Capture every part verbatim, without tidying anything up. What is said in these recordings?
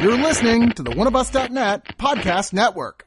You're listening to the one of us dot net podcast network.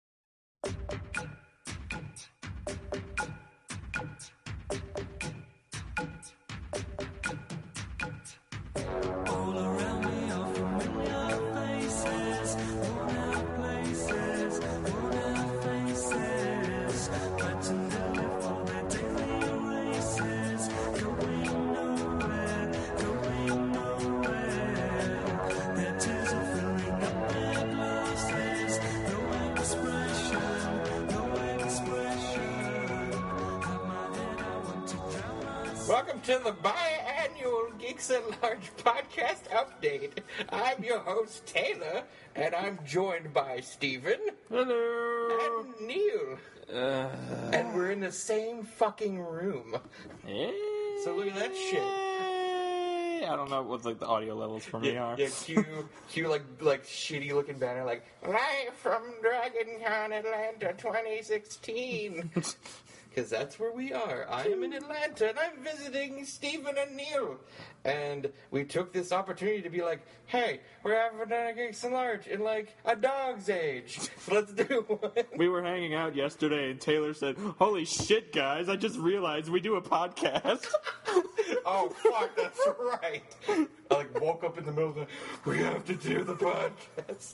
Welcome to the biannual Geeks at Large podcast update. I'm your host, Taylor, and I'm joined by Steven. Hello. And Neil. Uh, and we're in the same fucking room. eh, So look at that shit. I don't know what like the audio levels for me Yeah, are. yeah, cue, cue like like shitty looking banner like live from DragonCon Atlanta twenty sixteen. Because that's where we are. I am in Atlanta, and I'm visiting Stephen and Neil. And we took this opportunity to be like, hey, we're having a Geeks and Large in, like, a dog's age. Let's do one. We were hanging out yesterday, and Taylor said, "Holy shit, guys! I just realized we do a podcast." Oh, fuck, that's right. I, like, woke up in the middle of the, we have to do the podcast.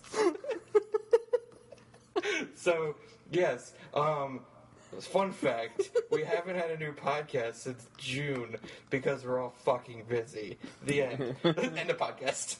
So, yes, um... fun fact, we haven't had a new podcast since June because we're all fucking busy. The end. End of podcast.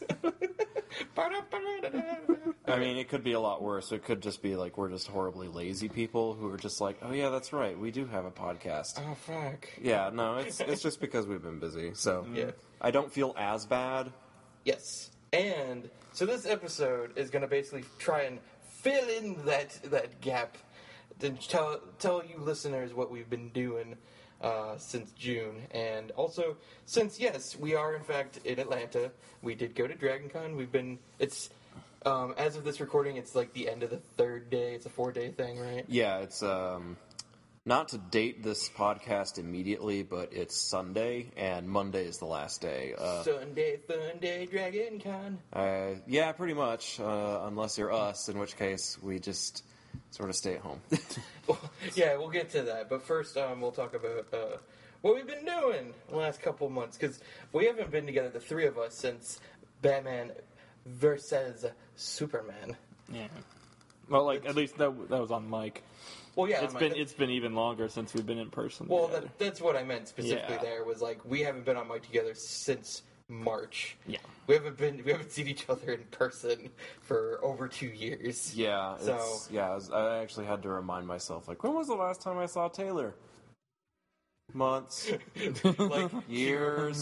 I mean, it could be a lot worse. It could just be like we're just horribly lazy people who are just like, oh yeah, that's right, we do have a podcast. Oh, fuck. Yeah, no, it's it's just because we've been busy. So Yeah. I don't feel as bad. Yes. And so this episode is going to basically try and fill in that that gap to tell tell you listeners what we've been doing uh, since June, and also since yes, we are in fact in Atlanta. We did go to DragonCon. We've been it's um, as of this recording, it's like the end of the third day. It's a four day thing, right? Yeah, it's um not to date this podcast immediately, but it's Sunday and Monday is the last day. Uh, Sunday, fun day, DragonCon. uh, yeah, pretty much. Uh, unless you're us, in which case we just sort of stay at home. Yeah, we'll get to that. But first, um, we'll talk about uh, what we've been doing the last couple months. Because we haven't been together, the three of us, since Batman versus Superman. Yeah. Well, like at least that that was on mic. Well, yeah. It's on been my- it's been even longer since we've been in person. Well, together. that, that's what I meant specifically Yeah. there, was like, we haven't been on mic together since March. Yeah. We haven't been, we haven't seen each other in person for over two years. Yeah, So- it's, yeah. I, was, I actually had to remind myself, like, when was the last time I saw Taylor? Months, Like, years.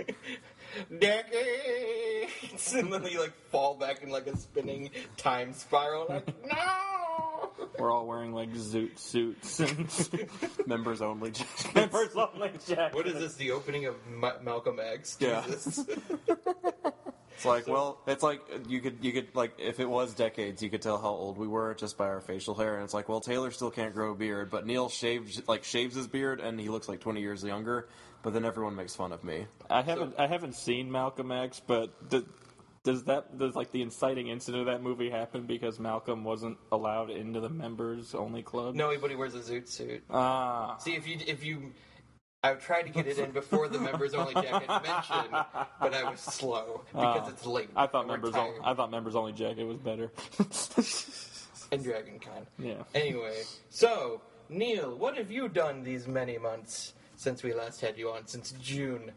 decades, and then you like fall back in like a spinning time spiral. Like, no. We're all wearing like zoot suits and Members only. jackets. members only jackets. What is this? The opening of Ma- Malcolm X? Yeah. Jesus. It's like, well, it's like you could, you could, like, if it was decades, you could tell how old we were just by our facial hair. And it's like, well, Taylor still can't grow a beard, but Neil shaves, like, shaves his beard, and he looks like twenty years younger. But then everyone makes fun of me. I haven't I haven't seen Malcolm X, but th- does that does like the inciting incident of that movie happen because Malcolm wasn't allowed into the members only club? No, but he wears a zoot suit. Ah. See, if you if you, I tried to get it in before the members only jacket mentioned, but I was slow because Ah. it's late. I thought and we're members. On, tired. I thought members only jacket was better. And DragonCon. Yeah. Anyway, so Neil, what have you done these many months since we last had you on? Since June,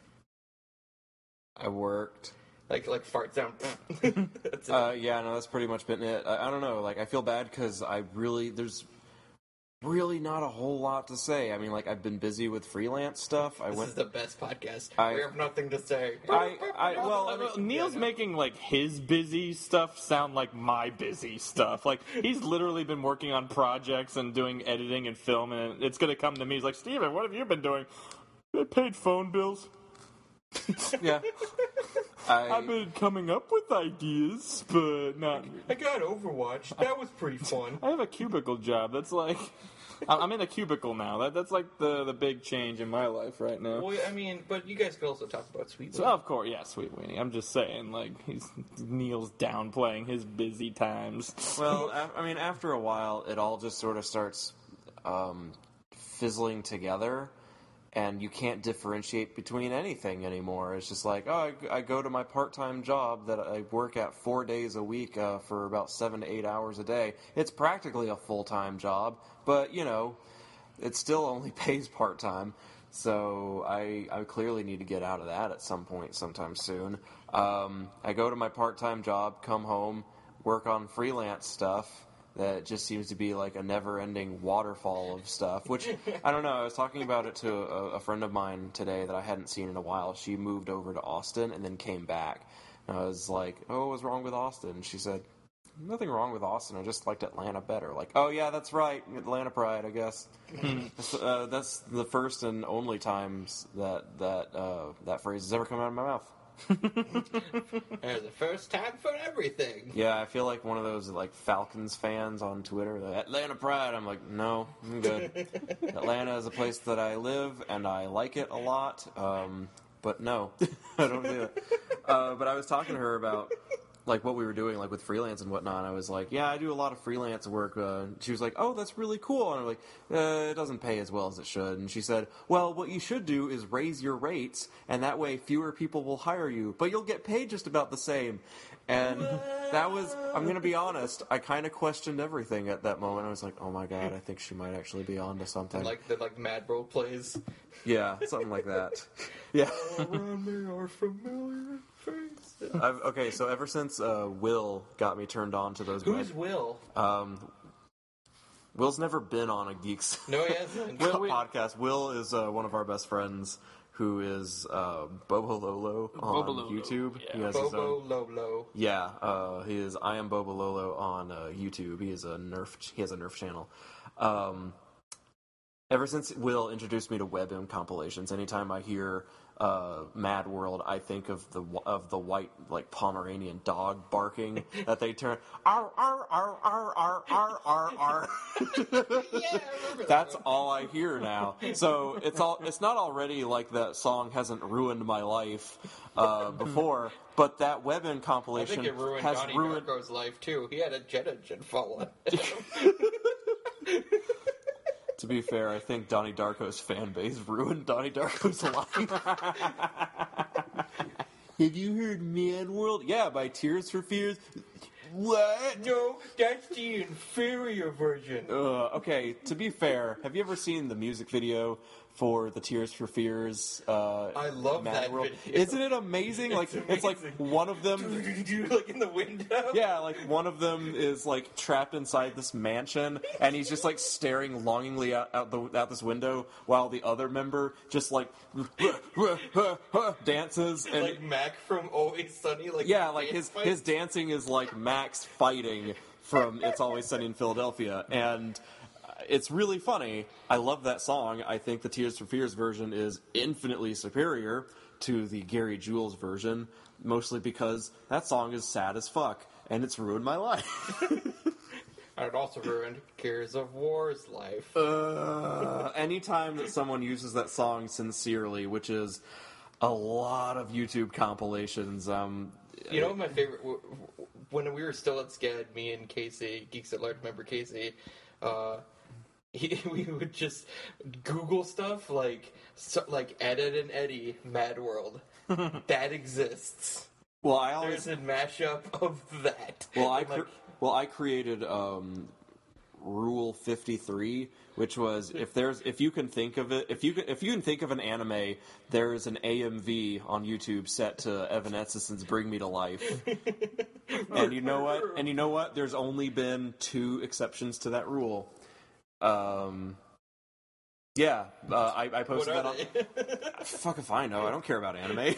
I worked. like like fart sound. That's it. Uh, yeah, no, that's pretty much been it. I, I don't know. Like, I feel bad because I really, there's really not a whole lot to say. I mean, like, I've been busy with freelance stuff. I This went. is the best podcast. I- we have nothing to say. I, I, well, I mean, Neil's Yeah, no. making like his busy stuff sound like my busy stuff. Like he's literally been working on projects and doing editing and film, and it's gonna come to me. He's like, Steven, what have you been doing? I paid phone bills. yeah. I've I, been coming up with ideas, but not. I got Overwatch. That was pretty fun. I have a cubicle job. That's like I'm I'm in a cubicle now. That that's like the the big change in my life right now. Well, I mean, but you guys could also talk about Sweet So Weenie. of course, yeah, Sweet Weenie. I'm just saying, like he's Neil's downplaying his busy times. Well, af- I mean, after a while, it all just sort of starts um, fizzling together, and you can't differentiate between anything anymore. It's just like, oh, I, I go to my part-time job that I work at four days a week uh, for about seven to eight hours a day. It's practically a full-time job, but, you know, it still only pays part-time. So I, I clearly need to get out of that at some point sometime soon. Um, I go to my part-time job, come home, work on freelance stuff that just seems to be like a never-ending waterfall of stuff, which, I don't know, I was talking about it to a, a friend of mine today that I hadn't seen in a while. She moved over to Austin and then came back. And I was like, oh, what's wrong with Austin? And she said, nothing wrong with Austin, I just liked Atlanta better. Like, oh yeah, that's right, Atlanta pride, I guess. that's, uh, that's the first and only times that that uh, that phrase has ever come out of my mouth. There's a first time for everything. Yeah, I feel like one of those like Falcons fans on Twitter. Like, Atlanta pride. I'm like, no, I'm good. Atlanta is a place that I live and I like it a lot. Um, but no, I don't do it. Uh, but I was talking to her about like what we were doing, like with freelance and whatnot. I was like, yeah, I do a lot of freelance work. Uh, she was like, oh, that's really cool. And I'm like, uh, it doesn't pay as well as it should. And she said, well, what you should do is raise your rates, and that way fewer people will hire you, but you'll get paid just about the same. And that was, I'm going to be honest, I kind of questioned everything at that moment. I was like, oh my god, I think she might actually be onto something. And like the like Mad Bro plays. Yeah, something like that. Yeah. Around me are familiar faces. I've, okay, so ever since uh, Will got me turned on to those Who's Mad- Will? Um, Will's never been on a Geeks No, he hasn't. Will, we- podcast. Will is uh, one of our best friends who is uh, Bobo Lolo on Bobo Lolo, YouTube. yeah. He has his Bobo own. Lolo. Yeah, uh, he is. I am Bobo Lolo on uh, YouTube. He is a Nerf. He has a Nerf channel. Um, ever since Will introduced me to WebM compilations, anytime I hear uh, Mad World, I think of the of the white like Pomeranian dog barking that they turn ar ar ar ar ar ar ar ar. Yeah, I remember that. That's all I hear now. So it's all. It's not already like that song hasn't ruined my life uh, before, but that WebM I compilation think it ruined has Donnie ruined. Darko's life too. He had a jet engine fall on him. To be fair, I think Donnie Darko's fan base ruined Donnie Darko's life. Have you heard Mad World? Yeah, by Tears for Fears. What? No, that's the inferior version. Uh, okay, to be fair, have you ever seen the music video for the Tears for Fears? Uh, I love Mad that World? video. Isn't it amazing? It's like it's like amazing. one of them. Like in the window. Yeah, like one of them is like trapped inside this mansion, and he's just like staring longingly out, out the out this window, while the other member just like dances and Like Mac from Always Sunny. Like yeah, like his dance his fights. dancing is like Max fighting from It's Always Sunny in Philadelphia, and it's really funny. I love that song. I think the Tears for Fears version is infinitely superior to the Gary Jules version, mostly because that song is sad as fuck, and it's ruined my life. And it also ruined Gears of War's life. uh, anytime that someone uses that song sincerely, which is a lot of YouTube compilations, um, You know what my favorite? w- w- When we were still at SCAD, me and Casey, Geeks at Large member Casey, uh, he, we would just Google stuff like so, like Edit and Eddie Mad World. That exists. well, I always There's a mashup of that. Well, I And, like, cr- well I created um, Rule fifty-three, which was if there's if you can think of it if you can, if you can think of an anime, there is an A M V on YouTube set to Evanescence's "Bring Me to Life," and you know what? And you know what? There's only been two exceptions to that rule. Um. Yeah, uh, I, I what posted are that on. they? Fuck if I know. I don't care about anime.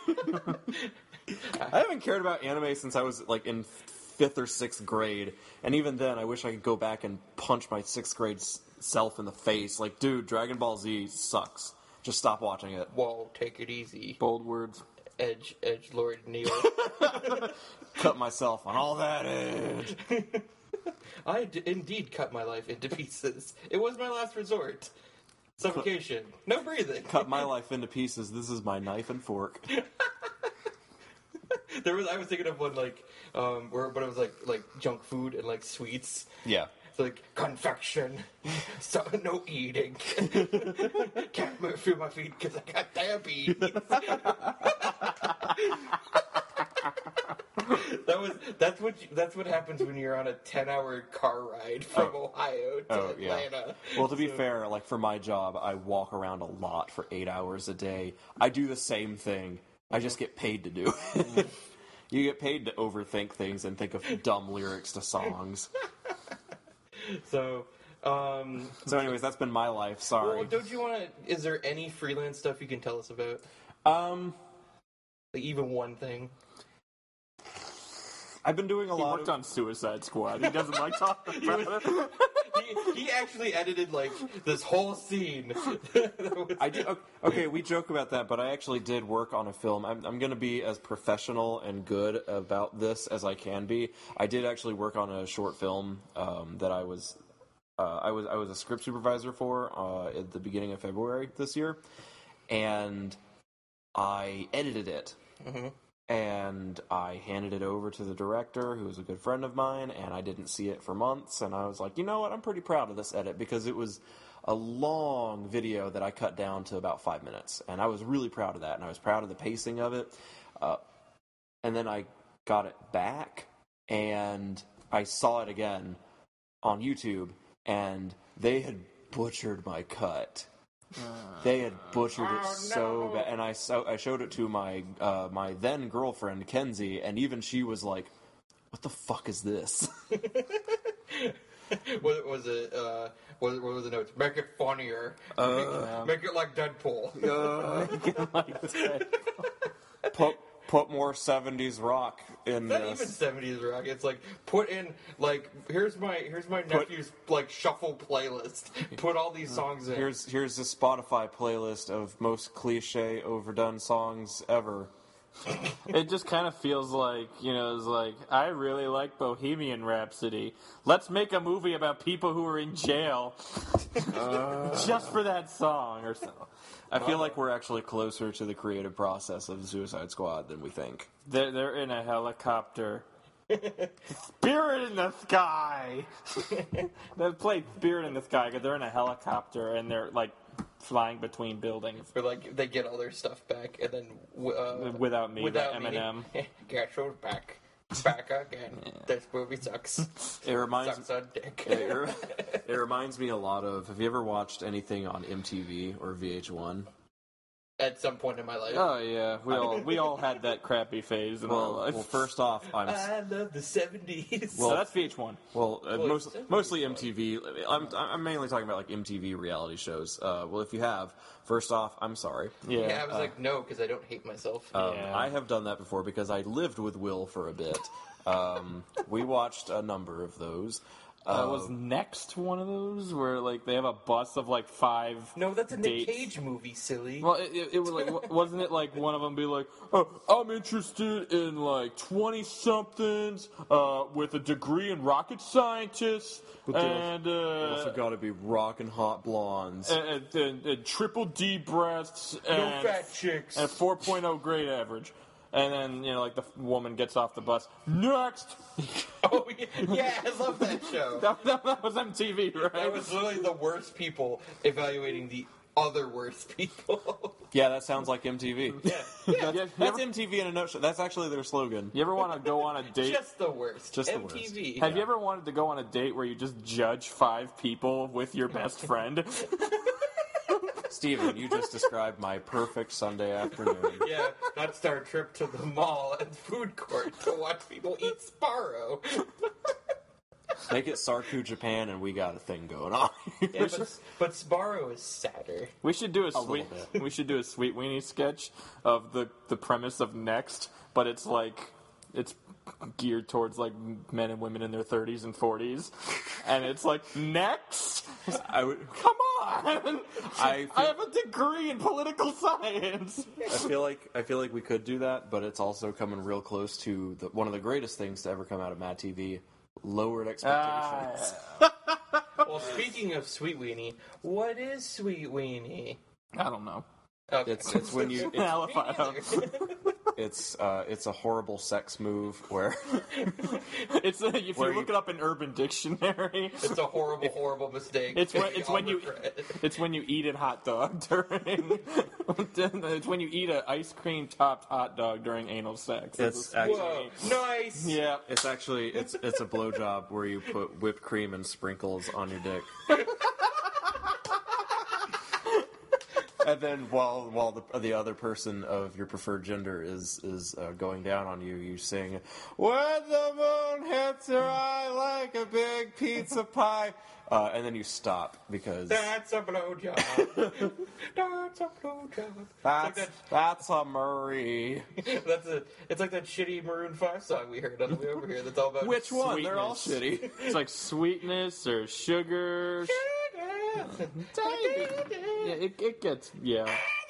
I haven't cared about anime since I was like in fifth or sixth grade, and even then, I wish I could go back and punch my sixth grade s- self in the face. Like, dude, Dragon Ball Z sucks. Just stop watching it. Whoa, take it easy. Bold words. Edge, Edge Lord Neil. Cut myself on all that edge. I d- indeed cut my life into pieces. It was my last resort. Suffocation. No breathing. Cut my life into pieces. This is my knife and fork. There was I was thinking of one like um where but it was like like junk food and like sweets. Yeah. It's like confection, so no eating. Can't move through my feet because I got diabetes. That was that's what you, that's what happens when you're on a ten hour car ride from Oh. Ohio to Oh, yeah. Atlanta. Well, to be So- fair, like for my job, I walk around a lot for eight hours a day. I do the same thing. I just get paid to do it. You get paid to overthink things and think of dumb lyrics to songs. So, um, So, anyways, that's been my life. Sorry. well, don't you want to? Is there any freelance stuff you can tell us about? Um, Like even one thing? I've been doing a He lot worked of. on Suicide Squad. He doesn't like talking about it. He, he actually edited like this whole scene. That was- I did. Okay, we joke about that, but I actually did work on a film. I'm, I'm going to be as professional and good about this as I can be. I did actually work on a short film um, that I was, uh, I was, I was a script supervisor for uh, at the beginning of February this year, and I edited it. Mhm. And I handed it over to the director, who was a good friend of mine, and I didn't see it for months. And I was like, you know what? I'm pretty proud of this edit because it was a long video that I cut down to about five minutes. And I was really proud of that, and I was proud of the pacing of it. Uh, and then I got it back, and I saw it again on YouTube, and they had butchered my cut. They had butchered it Oh, so no. bad, and I so I showed it to my uh, my then girlfriend Kenzie, and even she was like, "What the fuck is this?" what was it? Uh, what, what was the notes? Make it funnier. Uh, make, make it like Deadpool. put put more seventies rock in Not even this. seventies rock. It's like put in like here's my here's my nephew's like shuffle playlist. Put all these songs in. Here's here's a Spotify playlist of most cliche overdone songs ever. It just kind of feels like, you know, it's like, I really like Bohemian Rhapsody. Let's make a movie about people who are in jail just for that song or something. I feel like we're actually closer to the creative process of Suicide Squad than we think. They're, they're in a helicopter. Spirit in the sky! They play Spirit in the Sky because they're in a helicopter and they're, like, flying between buildings. Or like they get all their stuff back and then uh, Without me, without by me, Eminem. Gastro's back, back again. This movie sucks. It reminds Sucks on dick. it, re- it reminds me a lot of. Have you ever watched anything on M T V or V H one? At some point in my life. Oh, yeah. We all we all had that crappy phase in our Well, life. well, first off, I'm I love the seventies. so that's V H one. well, uh, Well, most, it's- mostly M T V. I'm I'm mainly talking about like M T V reality shows. Uh, well, if you have, first off, I'm sorry. Yeah. yeah, I was like, no, because I don't hate myself. Um, Yeah. I have done that before because I lived with Will for a bit. Um, we watched a number of those. Uh, was Next one of those where like they have a bus of like five? no, that's a Nick dates? Cage movie, silly. Well, it, it, it was like wa- wasn't it like one of them be like, oh, I'm interested in like twenty somethings uh, with a degree in rocket scientist But they and also uh, got to be rockin' hot blondes. and, and, and, and triple D breasts and no fat chicks. and four point oh grade average. And then, you know, like the f- woman gets off the bus. Next! oh yeah, yeah, I love that show. that, that, that was M T V, right? That was literally the worst people evaluating the other worst people. Yeah, that sounds like M T V. yeah, yeah, Yeah, you, That's ever, M T V in a nutshell. That's actually their slogan. you ever want to go on a date? just the worst. Just the M T V. Have you ever wanted to go on a date where you just judge five people with your best friend? Steven, you just described my perfect Sunday afternoon. Yeah, that's our trip to the mall and food court to watch people eat Sparrow. Make it Sarku Japan, and we got a thing going on. Yeah, but, but Sparrow is sadder. We should do a little sweet. bit. We should do a sweet weenie sketch of the the premise of Next, but it's like it's geared towards like men and women in their thirties and forties, and it's like Next. I would. Come on! I I feel, have a degree in political science. I feel like I feel like we could do that, but it's also coming real close to the, one of the greatest things to ever come out of Mad T V, lowered expectations. Ah, Well, speaking of Sweet Weenie, what is Sweet Weenie? I don't know. Okay. It's it's when you it's, Hell if I don't. it's uh it's a horrible sex move where It's a, if Where you look you- it up in Urban Dictionary, It's a horrible, horrible mistake. it's when Taking it's all when the you credit. it's when you eat a hot dog during it's when you eat an ice cream topped hot dog during anal sex. It's a- actually- Whoa, nice. yeah. it's actually it's it's a blowjob where you put whipped cream and sprinkles on your dick. And then while while the the other person of your preferred gender is is uh, going down on you, you sing, "When the moon hits your eye like a big pizza pie," uh, and then you stop because That's a blowjob. That's a blowjob. that's It's that's a Murray. like that, that's a. It's like that shitty Maroon Five song we heard on the way over here. That's all about Which one? They're all Sweetness. shitty. It's like sweetness or sugar. Yeah, it, it gets yeah.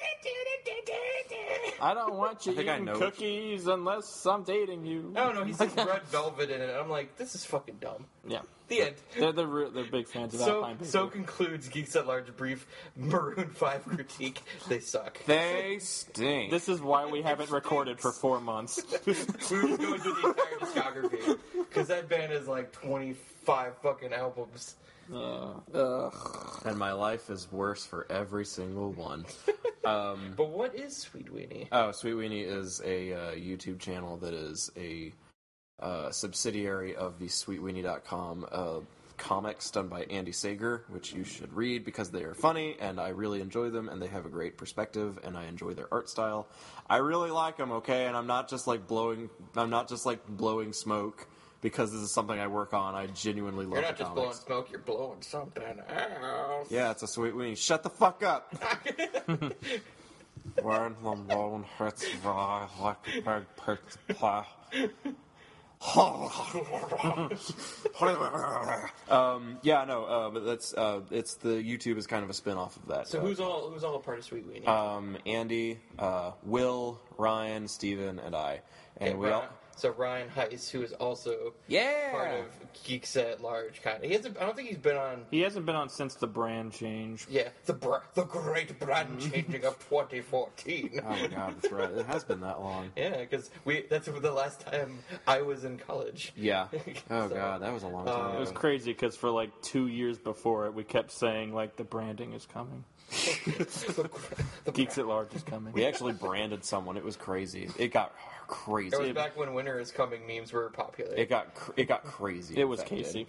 I don't want you I think I eating know. cookies unless I'm dating you. I don't know. He says red velvet in it. I'm like, this is fucking dumb. Yeah, The end. they're they're, re- they're big fans of So Alpine Paper. so concludes Geeks at Large brief Maroon Five critique. They suck. They stink. This is why we haven't recorded for four months. We were just going through the entire discography because that band is like twenty-five fucking albums. Uh, ugh. and my life is worse for every single one. But what is Sweet Weenie? Oh, Sweet Weenie is a uh, YouTube channel that is a uh, subsidiary of the sweet weenie dot com uh, comics done by Andy Sager, which you should read because they are funny and I really enjoy them and they have a great perspective and I enjoy their art style. I really like them, okay, and I'm not just like blowing. I'm not just like blowing smoke because this is something I work on. I genuinely love You're not the just blowing comics. smoke, you're blowing something else. Yeah, it's a Sweet Weenie. Shut the fuck up. When the moon hits your eye like a big pizza pie. um, yeah, no, uh, but that's uh, it's the YouTube is kind of a spin off of that. So Uh, who's all who's all a part of Sweet Weenie? um, Andy, uh, Will, Ryan, Steven, and I, and Okay, we all Ryan- So Ryan Heiss, who is also yeah part of Geeks at Large, kind of. He hasn't. I don't think he's been on. He hasn't been on since the brand change. Yeah, the br- the great brand changing of twenty fourteen. Oh my god, that's right. It has been that long. Yeah, because we that's the last time I was in college. Yeah. Oh So, god, that was a long time. It was ago. crazy because for like two years before it, we kept saying like the branding is coming. the, the Geeks at Large is coming. We actually branded someone. It was crazy. It got crazy. It was back when Winter is Coming memes were popular. It got cr- it got crazy. It was infected. Casey.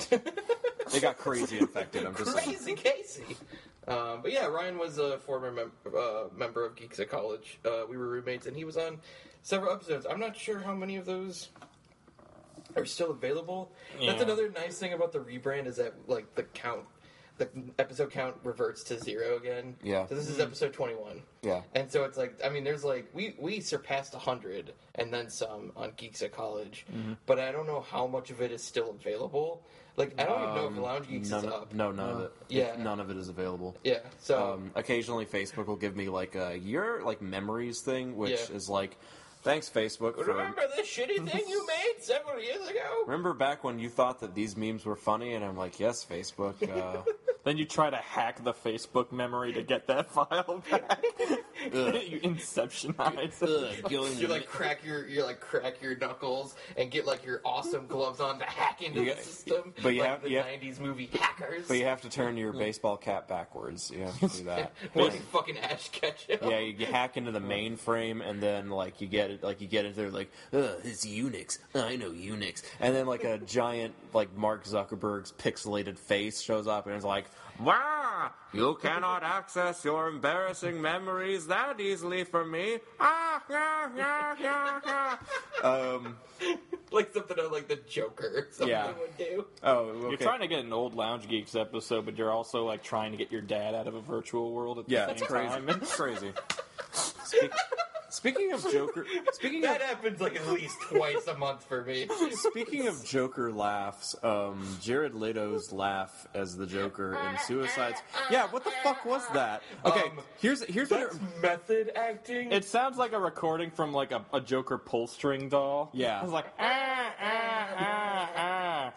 It got crazy infected. I'm just saying. Crazy Casey. Um, but yeah, Ryan was a former mem- uh, member of Geeks at College. Uh, we were roommates, and he was on several episodes. I'm not sure how many of those are still available. That's Yeah. another nice thing about the rebrand is that like the count, the episode count reverts to zero again. Yeah. So this is episode twenty-one. Yeah. And so it's like, I mean, there's like, we, we surpassed one hundred and then some on Geeks at College, Mm-hmm. but I don't know how much of it is still available. Like, I don't even know if Lounge Geeks None is of, up. no, none of it. Yeah. None of it is available. Yeah, so, Um, occasionally, Facebook will give me like a your like memories thing, which Yeah. is like, thanks Facebook for. remember this shitty thing you made several years ago? Remember back when you thought that these memes were funny, and I'm like, yes, Facebook. Uh, Then you try to hack the Facebook memory to get that file back. You inceptionize it. You like crack your you like crack your knuckles and get like your awesome gloves on to hack into You the got- system. but you like have- the you have- nineties movie Hackers. but you have to turn your baseball cap backwards. You have to do that. With fucking Ash Ketchum. Yeah, you, you hack into the mainframe, and then like you get it, like you get into there, like, ugh, it's Unix. I know Unix, and then like a giant like Mark Zuckerberg's pixelated face shows up, and it's like, wow, you cannot access your embarrassing memories that easily from me. Ah, yeah, yeah, yeah, yeah. Um, Like something like the Joker or something Yeah. would do. oh, okay. You're trying to get an old Lounge Geeks episode, but you're also like trying to get your dad out of a virtual world at the yeah, same it's crazy. time. It's crazy. Speak, speaking of Joker, speaking of That happens like at least twice a month for me. Speaking of Joker laughs, um, Jared Leto's laugh as the Joker in Suicides. Yeah, what the fuck was that? Okay, Um, here's here's what. That's It, method acting. It sounds like a recording from like a, a Joker pull string doll. Yeah. It's like ah ah ah ah.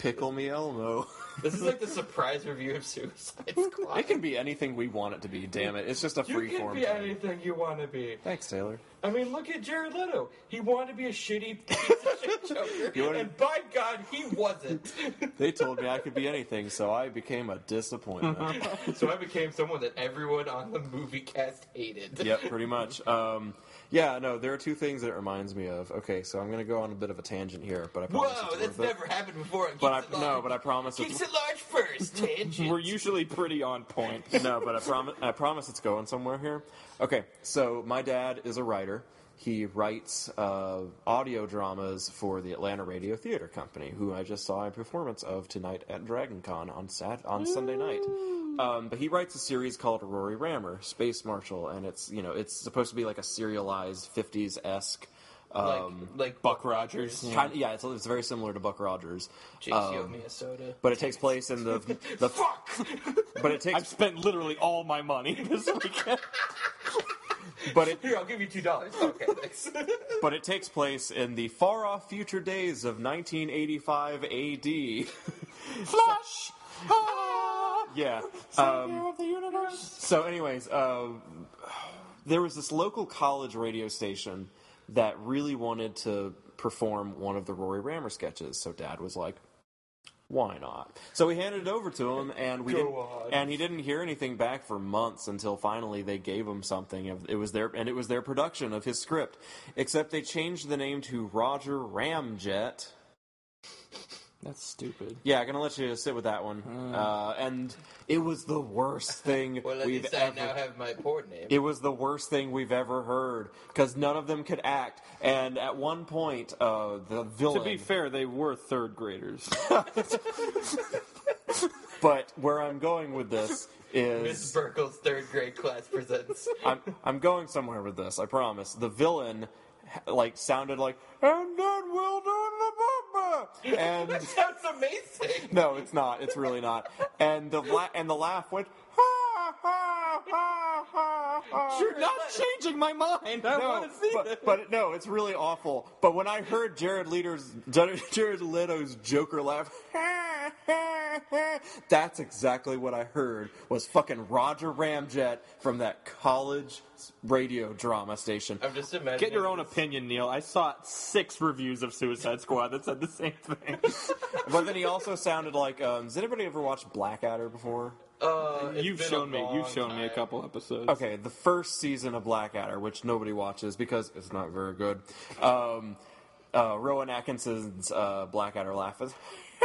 Pickle me Elmo. This is like the surprise review of Suicide Squad. It can be anything we want it to be, damn it. It's just a You free can form be thing. anything you want to be. Thanks, Taylor. I mean, look at Jared Leto. He wanted to be a shitty piece of shit Joker, You wanna- and by God, he wasn't. They told me I could be anything, so I became a disappointment. So I became someone that everyone on the movie cast hated. Yep, pretty much. Um, yeah, no, there are two things that it reminds me of. Okay, so I'm going to go on a bit of a tangent here, but I promise Whoa, it's that's worth it. never happened before. on But I, Geeks at no, Large. but I promise it's Geeks at Large first, tangent. We're usually pretty on point. no, but I promise I promise it's going somewhere here. Okay, so my dad is a writer. He writes uh, audio dramas for the Atlanta Radio Theater Company, who I just saw a performance of tonight at DragonCon on Sat on Sunday night. Um, but he writes a series called Rory Rammer, Space Marshal, and it's you know it's supposed to be like a serialized fifties esque. like, Um, like Buck Rogers. Yeah. kind yeah, it's, it's very similar to Buck Rogers. J C O Um, Minnesota. but it takes place in the the Fuck! but it takes I've spent literally all my money this weekend. but it Here, I'll give you two dollars. Okay, thanks. But it takes place in the far-off future days of nineteen eighty-five A D. Flush! Ah! Yeah. Savior Um, of the universe. so, anyways, uh, there was this local college radio station that really wanted to perform one of the Rory Rammer sketches. So Dad was like, "Why not?" So we handed it over to him, and we Go didn't, on. and he didn't hear anything back for months until finally they gave him something. It was their and it was their production of his script, except they changed the name to Roger Ramjet. That's stupid. Yeah, I'm gonna let you sit with that one. Uh, and it was the worst thing Well, at we've least I ever. now have my port name. It was the worst thing we've ever heard because none of them could act. And at one point, uh, the villain. To be fair, they were third graders. But where I'm going with this Miss is Burkle's third grade class presents. I'm I'm going somewhere with this. I promise. The villain, like, sounded like, and then we'll do the bumper. And That sounds amazing. no, it's not. It's really not. And the la- and the laugh went. Ha, ha, ha, ha, ha. You're not changing my mind. I No, want to see but, this. but no, it's really awful. But when I heard Jared Leto's Jared Leto's Joker laugh, that's exactly what I heard was fucking Roger Ramjet from that college radio drama station. I'm just imagining. Get your own opinion, Neil. I saw six reviews of Suicide Squad that said the same thing. But then he also sounded like. Um, has anybody ever watched Blackadder before? Uh, it's You've been a shown me. You've long shown me a time. couple episodes. Okay, the first season of Blackadder, which nobody watches because it's not very good. Um, uh, Rowan Atkinson's uh, Blackadder laugh is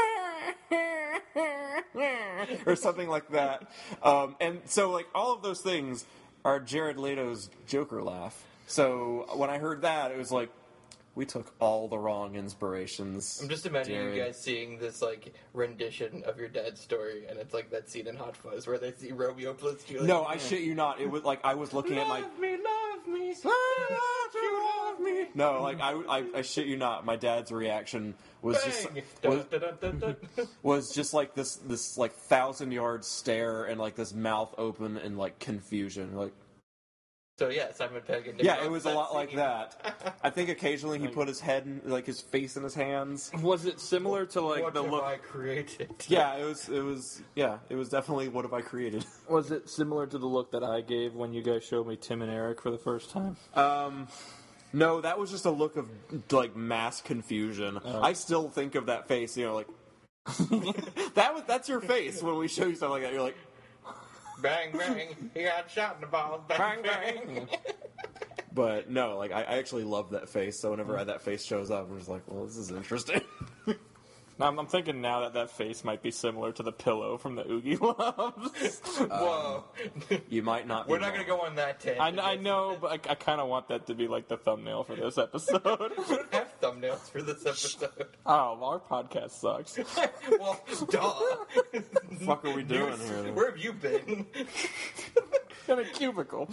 or something like that. Um, and so, like, all of those things are Jared Leto's Joker laugh. So when I heard that, it was like, we took all the wrong inspirations. I'm just imagining Jared. you guys seeing this like rendition of your dad's story, and it's like that scene in Hot Fuzz where they see Romeo plus Juliet. No, I shit you not. It was like I was looking at my. Love me, love me, You love me. No, like I, I, I shit you not. My dad's reaction was just bang. was, Dun, dun, dun, dun, dun. was just like this this like thousand yard stare and like this mouth open and like confusion. Like So yeah, Simon Pegg and Nick yeah, Frost, it was a that lot like scene. that. I think occasionally he put his head in, like his face in his hands. Was it similar to like What the have look? I created? Yeah, it was it was yeah, it was definitely what have I created. Was it similar to the look that I gave when you guys showed me Tim and Eric for the first time? Um, no, that was just a look of like mass confusion. I still think of that face, you know, like that was that's your face when we show you something like that. You're like, Bang bang, he got shot in the balls. Bang bang. but no, like I, I actually love that face. So whenever I, that face shows up, I'm just like, well, this is interesting. I'm, I'm thinking now that that face might be similar to the pillow from the Oogie Loves. Whoa, You might not. Be we're not wrong. gonna go on that tangent. I, kn- I know, but I, I kind of want that to be like the thumbnail for this episode. We don't have thumbnails for this episode. Oh, our podcast sucks. Well, duh. Fuck are we doing News- here? Where have you been? In a cubicle.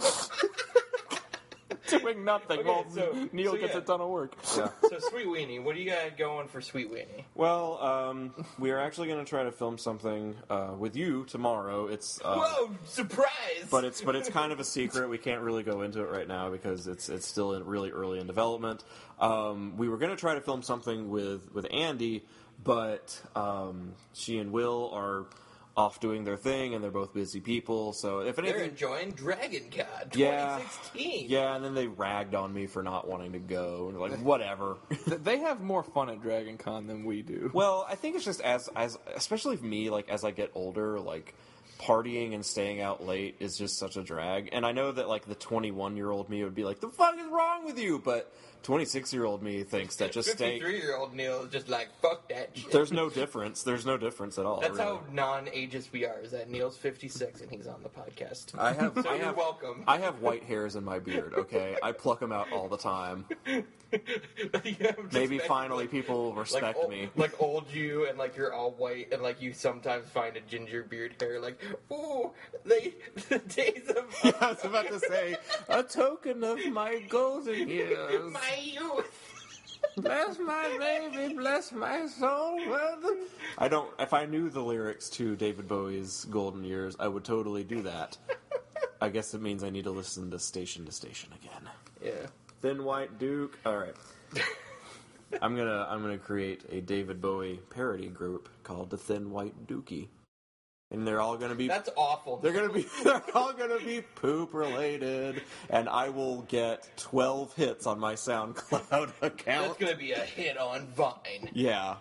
Doing nothing Okay, while so- Neil so gets yeah. a ton of work. Yeah. So Sweet Weenie, what do you got going for Sweet Weenie? Well, um, we are actually going to try to film something uh, with you tomorrow. It's uh, Whoa, surprise! but it's but it's kind of a secret. We can't really go into it right now because it's it's still in, really early in development. Um, we were going to try to film something with with Andy, but um, she and Will are off doing their thing, and they're both busy people. So if anything, They're enjoying Dragon Con yeah, twenty sixteen. yeah, and then they ragged on me for not wanting to go, and they're like, whatever. They have more fun at Dragon Con than we do. Well, I think it's just as as especially for me, like as I get older, like partying and staying out late is just such a drag. And I know that like the twenty-one year old me would be like, "The fuck is wrong with you?" But twenty-six year old me thinks that just stay. fifty-three year old Neil is just like, fuck that shit. There's no difference. There's no difference at all. That's really. how non-ageist we are. Is that Neil's fifty-six and he's on the podcast. I have. So I you're have, welcome. I have white hairs in my beard. Okay, I pluck them out all the time. Yeah, I'm just Maybe imagining, finally like- people will respect like old, me. like old you, and like you're all white, and like you sometimes find a ginger beard hair. Like, ooh, they the days of I was about to say a token of my golden years. my youth. Bless my baby, bless my soul. I don't. If I knew the lyrics to David Bowie's Golden Years, I would totally do that. I guess it means I need to listen to Station to Station again. Yeah. Thin White Duke. All right. I'm gonna I'm gonna create a David Bowie parody group called the Thin White Dookie, and they're all gonna be. That's awful. They're gonna be. They're all gonna be poop related, and I will get twelve hits on my SoundCloud account. That's gonna be a hit on Vine. Yeah.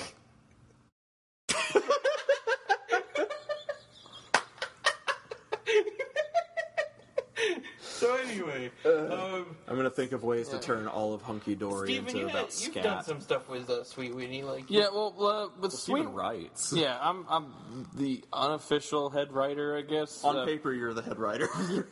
So anyway, um, I'm gonna think of ways to turn all of Hunky Dory Steven, into you about had, you've scat. done some stuff with uh, Sweet Winnie, like Yeah, well, uh, with Sweet, Steven writes. yeah, I'm I'm the unofficial head writer, I guess. On Uh, paper, you're the head writer.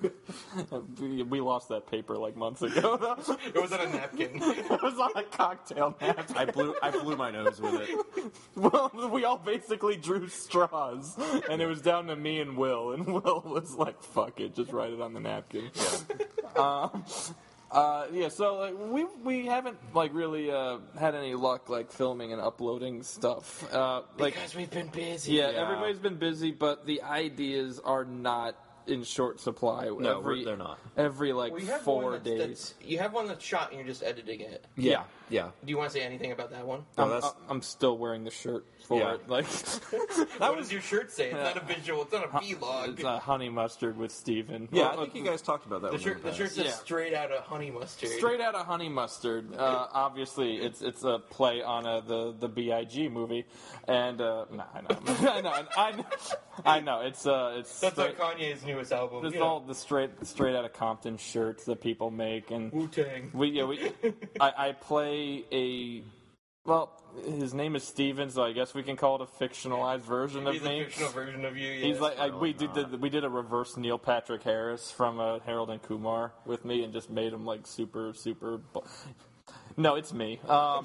we, we lost that paper like months ago. though. it was on a napkin. It was on a cocktail napkin. I blew. I blew my nose with it. Well, we all basically drew straws, and it was down to me and Will, and Will was like, "Fuck it, just write it on the napkin." Um, uh, yeah, so like we we haven't like really uh, had any luck like filming and uploading stuff. Uh, like Because we've been busy. yeah, Yeah. everybody's been busy, but the ideas are not in short supply. No, every, we're- they're not. Every like Well, you have four one that's, days. that's you have one that's shot and you're just editing it. Yeah. Yeah. Do you want to say anything about that one? No, I'm, that's- I'm still wearing the shirt for Yeah. it. Like What does your shirt say? It's not a visual. It's not a vlog. it's a honey mustard with Steven. Yeah, Well, I think you guys talked about that. The one in shirt, the past. shirt says Yeah. straight out of honey mustard. Straight out of Honey Mustard. Uh, obviously, it's it's a play on uh, the the B I G movie, and uh, no, I know, I know, I know, I know. It's uh, it's That's straight, like Kanye's newest album. it's You know, all the straight straight out of Compton shirts that people make, and Wu Tang. we yeah we I, I play a well. His name is Steven, so I guess we can call it a fictionalized version of He's me. a fictional version of you. Yeah. He's like I, we probably did the, we did a reverse Neil Patrick Harris from uh, Harold and Kumar with me, and just made him like super super. Bu- no, it's me. Um,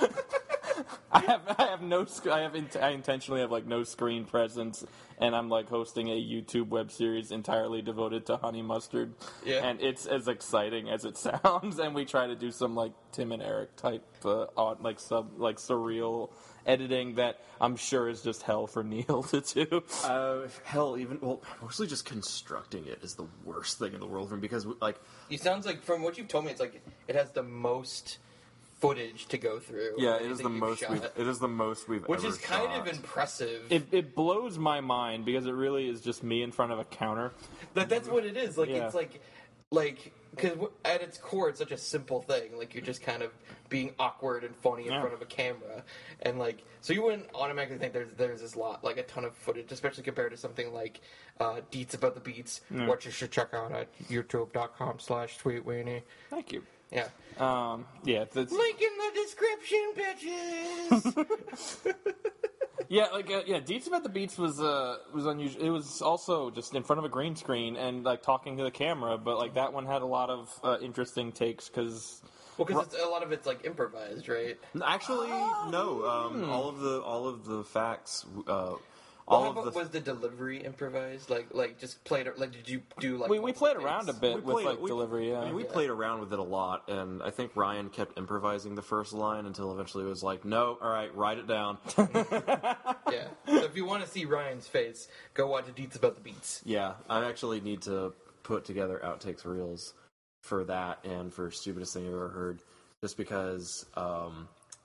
I have I have no sc- I have int- I intentionally have like no screen presence, and I'm like hosting a YouTube web series entirely devoted to Honey Mustard. Yeah. And it's as exciting as it sounds, and we try to do some like Tim and Eric type uh, odd like sub like surreal editing that I'm sure is just hell for Neil to do. Uh, hell, even well, mostly just constructing it is the worst thing in the world for me because like It sounds like, from what you've told me, it's like it has the most footage to go through. yeah, of it is anything the you've most shot, we've it is the most we've which ever is kind shot. of impressive. It, it blows my mind because it really is just me in front of a counter. that that's what it is. Like Yeah. it's like like because at its core, it's such a simple thing. Like you're just kind of being awkward and funny in Yeah. front of a camera, and like so you wouldn't automatically think there's there's this lot like a ton of footage, especially compared to something like uh, Deets About the Beats, which you should check out at youtube dot com slash tweetweenie. Thank you. Yeah, Um, yeah, that's, link in the description, bitches. yeah, like uh, yeah. Deets About the Beats was uh was unusual. It was also just in front of a green screen and like talking to the camera, but like that one had a lot of uh, interesting takes because. Well, because a lot of it's like improvised, right? Actually, no. Um, Hmm. all of the all of the facts. Uh, Well, all how of about, the was the delivery improvised? Like, like just played it. Like, did you do like? We we played around a takes? bit we with played- like we- delivery. Yeah. I mean, we played around with it a lot, and I think Ryan kept improvising the first line until eventually it was like, "No, all right, write it down." Yeah. So if you want to see Ryan's face, go watch Deets About the Beats. Yeah, I actually need to put together outtakes reels for that and for stupidest thing I've ever heard, just because um,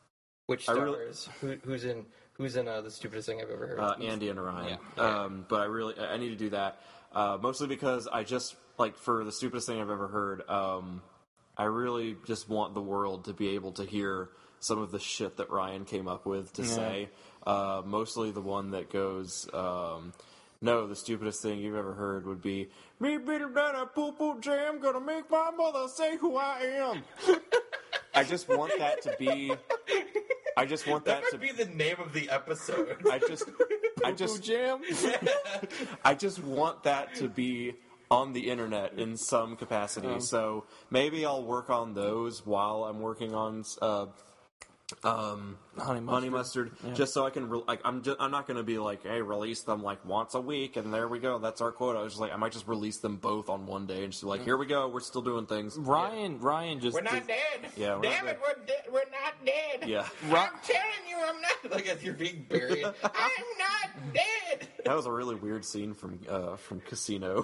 which I really- stars? Who, who's in Who's in uh, the stupidest thing I've ever heard? Uh, Andy and Ryan. Yeah. Um, but I really, I need to do that. Uh, mostly because I just, like, for the stupidest thing I've ever heard, um, I really just want the world to be able to hear some of the shit that Ryan came up with to Yeah. say. Uh, mostly the one that goes, um, no, the stupidest thing you've ever heard would be, me beat him down at Poo Poo Jam, gonna make my mother say who I am. I just want that to be... I just want that that, might to be the name of the episode. I just, I just, Jam. I just want that to be on the internet in some capacity. Um, so maybe I'll work on those while I'm working on uh, um, Honey mustard. honey mustard, Yeah. just so I can. Re- like, I'm just, I'm not going to be like, hey, release them like once a week, and there we go. That's our quota. I was just like, I might just release them both on one day, and just be like, here we go. We're still doing things. Ryan, Ryan just We're not did- dead. Yeah, we're Damn not it, we're dead. We're not dead. Yeah. I'm telling you, I'm not. Like as you're being buried, I'm not dead. That was a really weird scene from uh, from Casino.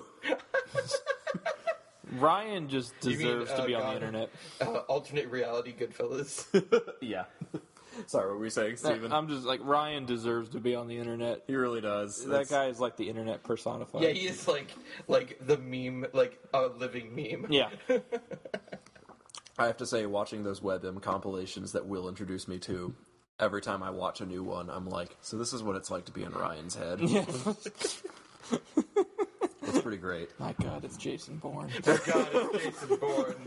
Ryan just You mean, deserves to uh, be on God, the internet. Uh, alternate reality, Goodfellas. Yeah. Sorry, what were we saying, Steven? I'm just like Ryan deserves to be on the internet. He really does. That That's- guy is like the internet personified. Yeah, he is like like the meme, like a living meme. Yeah. I have to say, watching those WebM compilations that Will introduced me to, every time I watch a new one, I'm like, so this is what it's like to be in Ryan's head. Yeah. It's pretty great. My God, it's Jason Bourne. Oh God, it's Jason Bourne.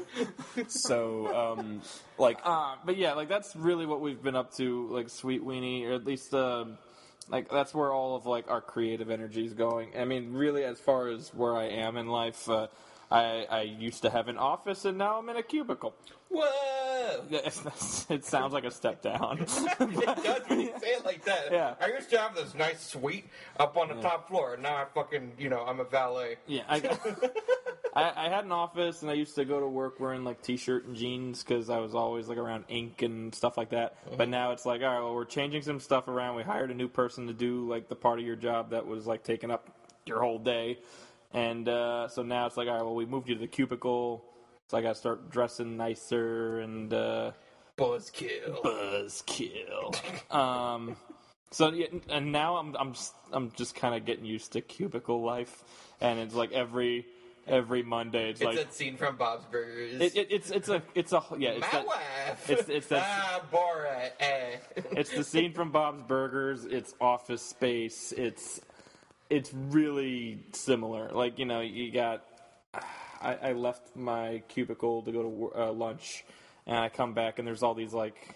So, um, like, Uh, but yeah, like that's really what we've been up to, like Sweet Weenie, or at least um, like that's where all of like our creative energy is going. I mean, really, as far as where I am in life, uh, I, I used to have an office, and now I'm in a cubicle. Whoa! It sounds like a step down. It does when you say it like that. Yeah. I used to have this nice suite up on the top floor, and now I fucking, you know, I'm a valet. Yeah, I, I, I had an office, and I used to go to work wearing like t-shirt and jeans because I was always like around ink and stuff like that. But now it's like, all right, well, we're changing some stuff around. We hired a new person to do like the part of your job that was like taking up your whole day, and uh, so now it's like, all right, well, we moved you to the cubicle, so I got to start dressing nicer and uh, Buzzkill. buzzkill. um, so yeah, and now I'm I'm I'm just kind of getting used to cubicle life, and it's like every. Every Monday, it's, It's like that scene from Bob's Burgers. it, it, it's it's a it's a yeah. It's My that, wife. it's- it's that- Ah, Borat. Eh. it's the scene from Bob's Burgers. It's Office Space. It's it's really similar. Like you know, you got. I, I left my cubicle to go to wor- uh, lunch, and I come back, and there's all these like,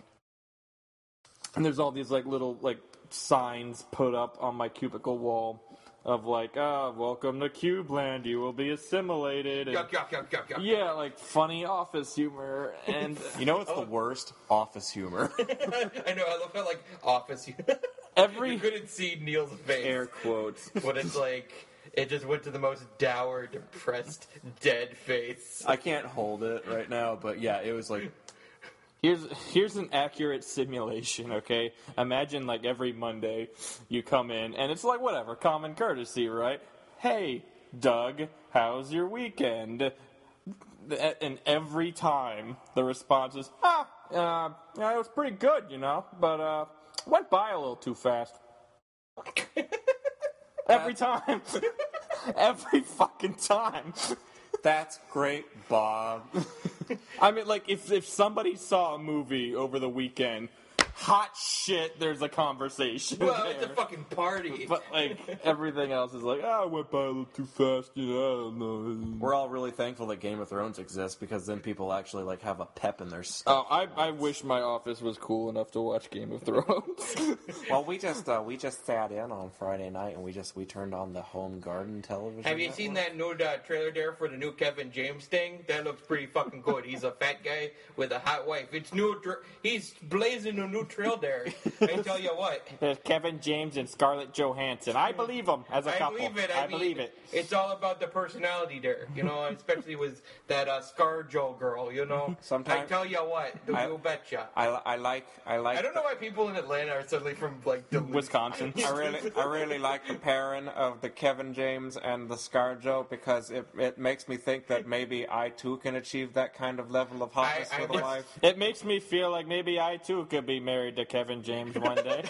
and there's all these like little like signs put up on my cubicle wall. Of like, ah, welcome to Cubeland, you will be assimilated. And, Yuck, yuck, yuck, yuck, yuck. yeah, like funny office humor. And you know what's the worst? Office humor. I know, I love how, like, Office, you every couldn't see Neil's face. air quotes. But it's like, it just went to the most dour, depressed, dead face. I can't hold it right now, but yeah, it was like, Here's here's an accurate simulation, okay? Imagine like every Monday you come in and it's like whatever, common courtesy, right? Hey, Doug, how's your weekend? And every time the response is, ah, uh, yeah, it was pretty good, you know, but uh, went by a little too fast. Every time. Every fucking time. that's great, Bob. I mean, like, if if somebody saw a movie over the weekend, hot shit, there's a conversation Well, there. it's a fucking party. But, like, everything else is like, oh, I went by a little too fast, you know, I don't know. We're all really thankful that Game of Thrones exists because then people actually like have a pep in their step. Oh, I, I wish my office was cool enough to watch Game of Thrones. Well, we just uh, we just sat in on Friday night and we just we turned on the home garden television. Have you network. seen that new uh, trailer there for the new Kevin James thing? That looks pretty fucking good. He's a fat guy with a hot wife. It's new. Dr- he's blazing a new trail there. I tell you what. There's Kevin James and Scarlett Johansson. I believe them as a I couple. believe it. I, I mean, believe it. It's all about the personality there, you know, especially with that uh, ScarJo girl, you know. Sometimes- I tell you what, I- you betcha. I, I like I like I don't know why people in Atlanta are suddenly from like Duluth. Wisconsin. I really, I really like the pairing of the Kevin James and the ScarJo because it, it makes me think that maybe I too can achieve that kind of level of hotness I- I with a was- wife. It makes me feel like maybe I too could be married to Kevin James one day.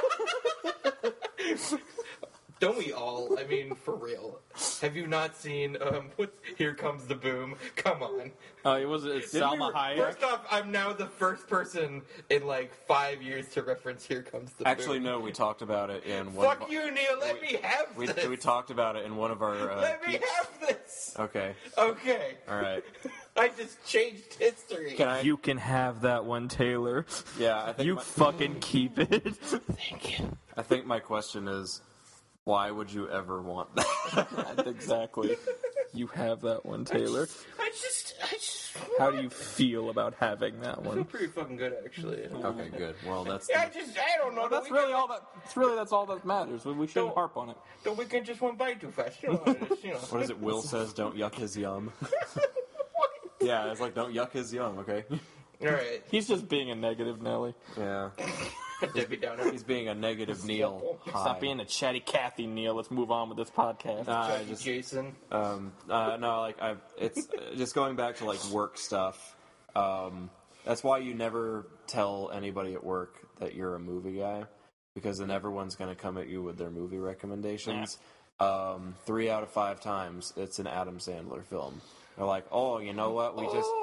Don't we all? I mean, for real. Have you not seen um, what's Here Comes the Boom? Come on. Oh, it was it's Didn't Salma we- Hayek. First off, I'm now the first person in like five years to reference Here Comes the Actually, Boom. no, we talked about it in one. Fuck of, you, Neil. Let we- me have We, this. we talked about it in one of our. Uh, Let me geeks- have this. Okay. Okay. All right. I just changed history. Can I? You can have that one, Taylor. Yeah, I think You my, fucking keep it. Thank you. I think my question is, why would you ever want that? Exactly. You have that one, Taylor. I just, I just. How do you feel about having that I feel one? pretty fucking good, actually. Okay, good. Well, that's. Yeah, I just, I don't know. That's the weekend, really all that. It's really that's all that matters. We shouldn't Don't- harp on it. The weekend just went by too fast. You know what it is, you know. What is it? Will says, "Don't yuck his yum." Yeah, it's like don't yuck his yum. Okay. All right. He's just being a negative Nelly. Yeah. Debbie Downer. He's being a negative Neil. Stop being a chatty Cathy, Neil. Let's move on with this podcast. Nah, I Jackie just Jason. um uh, no like I it's uh, just going back to like work stuff. Um, that's why you never tell anybody at work that you're a movie guy, because then everyone's gonna come at you with their movie recommendations. Um, three out of five times it's an Adam Sandler film. They're like, oh, you know what? We just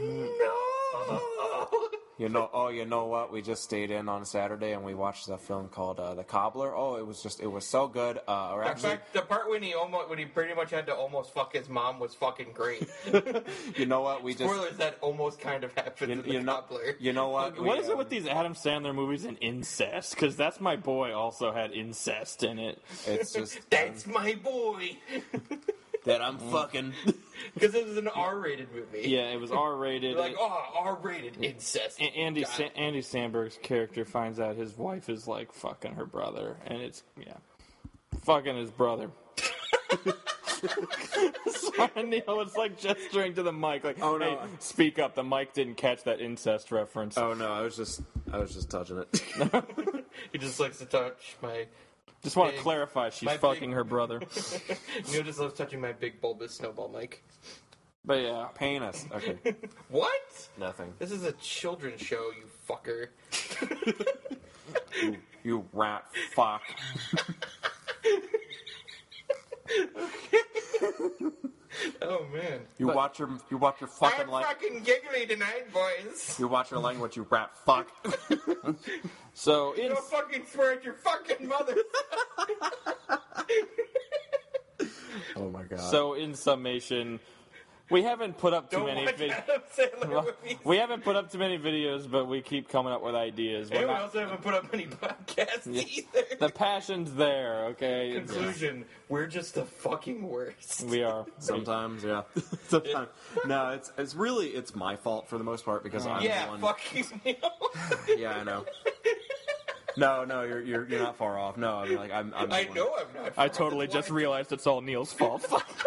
Oh no! You know, oh, you know what? We just stayed in on Saturday and we watched a film called uh, The Cobbler. Oh, it was just, it was so good. Uh, or In actually, fact, the part when he almost, when he pretty much had to almost fuck his mom was fucking great. you know what? We just, Spoilers, that almost kind of happened you, in the you know, cobbler. you know what? What We, is it um, with these Adam Sandler movies and incest? Because that's my boy also had incest in it. It's just That's my boy. that I'm fucking. Because it was an R-rated movie. Yeah, it was R-rated. Like, oh, R-rated incest. A- Andy God. Sa- Andy Samberg's character finds out his wife is like fucking her brother, and it's yeah, fucking his brother. Sorry, Neil. It's like gesturing to the mic, like, Oh, no. hey, speak up. The mic didn't catch that incest reference. Oh no, I was just, I was just touching it. He just likes to touch my... Just want to big- clarify, she's my fucking big- her brother. Neil just loves touching my big bulbous snowball mic. But yeah, Penis. Okay, What? nothing. This is a children's show, you fucker. You, you rat fuck. Oh, man. You watch your, you watch your fucking I'm like. fucking giggly tonight, boys. You watch your language, you rat fuck. so You in don't fucking swear at your fucking mother. Oh my god. so in summation, we haven't put up too Don't many watch videos. Adam Sandler movies. We haven't put up too many videos, but we keep coming up with ideas. We're And we not- also haven't put up any podcasts either. the passion's there, okay? It's- Conclusion, we're just the fucking worst. We are. Sometimes, yeah. Sometimes. No, it's it's really it's my fault for the most part because I'm the Yeah, one. fuck you, Neil. Yeah, I know. No, no, you're you're you're not far off. No, I mean like I'm. I'm the I one- know I'm not. I totally That's just why- realized it's all Neil's fault.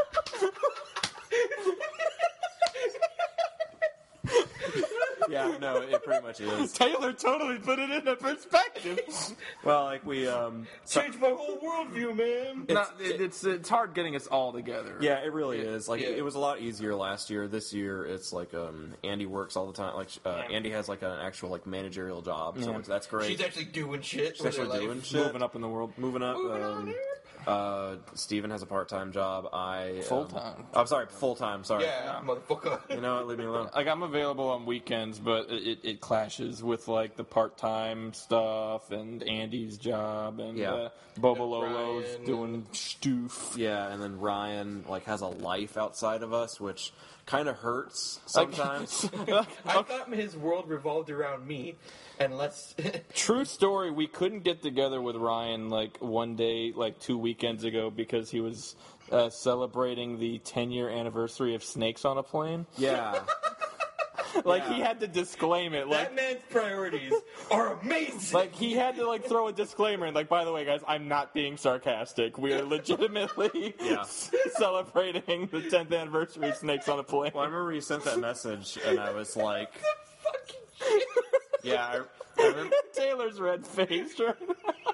Yeah, no, it pretty much is. Taylor totally put it into perspective. Well, like we um. so- Changed my whole worldview, man. No, it, it's it's hard getting us all together. yeah, it really is. Like yeah. it was a lot easier last year. This year, it's like um Andy works all the time. Like uh, Andy has like an actual like managerial job, so Yeah. it's, that's great. She's actually doing shit. She's with her actually life. doing shit. Moving up in the world. Moving up. Moving on um, up. uh, Steven has a part-time job. I um, Full-time. I'm sorry, full-time. Sorry. Yeah, motherfucker. You know what? Leave me alone. Like I'm available on weekends, but it, it clashes with like the part-time stuff and Andy's job and Yeah. uh, Bobo Lolo's Ryan. doing stoof. Yeah, and then Ryan like has a life outside of us, which kind of hurts sometimes. I thought his world revolved around me, and let's. True story. We couldn't get together with Ryan like one day, like two weekends ago, because he was uh, celebrating the ten-year anniversary of Snakes on a Plane. yeah, Like Yeah. he had to disclaim it. Like that man's priorities are amazing. Like he had to like throw a disclaimer and like, by the way, guys, I'm not being sarcastic. We are legitimately Yeah. celebrating the tenth anniversary of Snakes on a Plane. well, I remember you sent that message, and I was like, fucking shit. yeah, I, I remember. Taylor's red face right now.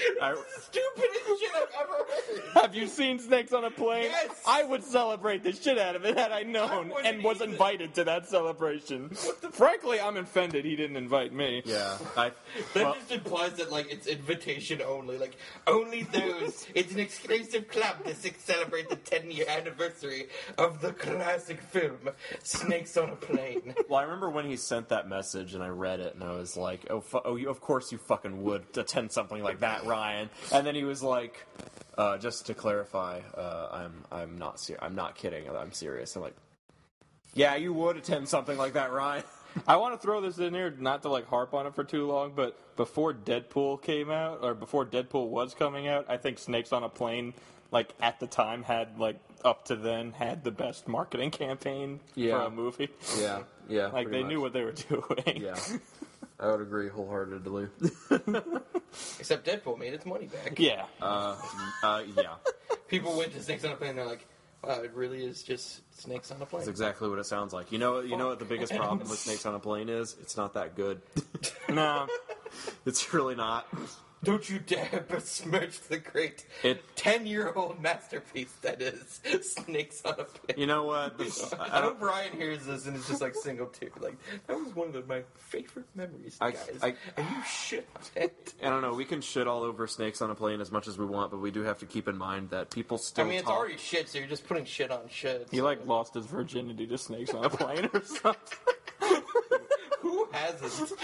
I, Stupidest shit I've ever heard. Have you seen Snakes on a Plane? Yes. I would celebrate the shit out of it had I known wouldn't and was either. invited to that celebration. Frankly, I'm offended he didn't invite me. yeah, I. That Well, just implies that, like, it's invitation only. Like, only those. It's an exclusive club to c- celebrate the ten-year anniversary of the classic film, Snakes on a Plane. well, I remember when he sent that message, and I read it, and I was like, "Oh, fu- oh, you, of course you fucking would attend something like that, Ryan." And then he was like, uh, "Just to clarify, uh, I'm, I'm not, ser- I'm not kidding. I'm serious." I'm like, "Yeah, you would attend something like that, Ryan." I want to throw this in here, not to like harp on it for too long, but before Deadpool came out, or before Deadpool was coming out, I think Snakes on a Plane, like at the time, had like up to then had the best marketing campaign Yeah. for a movie. Yeah, yeah. Like they knew what they were doing. Yeah, I would agree wholeheartedly. Except Deadpool made its money back. Yeah. Uh, uh, yeah, People went to Snakes on a Plane and they're like, wow, it really is just snakes on a plane. that's exactly what it sounds like. You know, you know what the biggest problem with Snakes on a Plane is? It's not that good. No. It's really not. Don't you dare besmirch the great It- ten-year-old masterpiece that is Snakes on a Plane. You know what? This, I hope Brian hears this and it's just like single tear. Like, that was one of the, my favorite memories, I- guys. I- and you shit on it. I don't know. We can shit all over Snakes on a Plane as much as we want, but we do have to keep in mind that people still I mean, it's talk. already shit, so you're just putting shit on shit. He so- like lost his virginity to Snakes on a Plane or something. Who hasn't?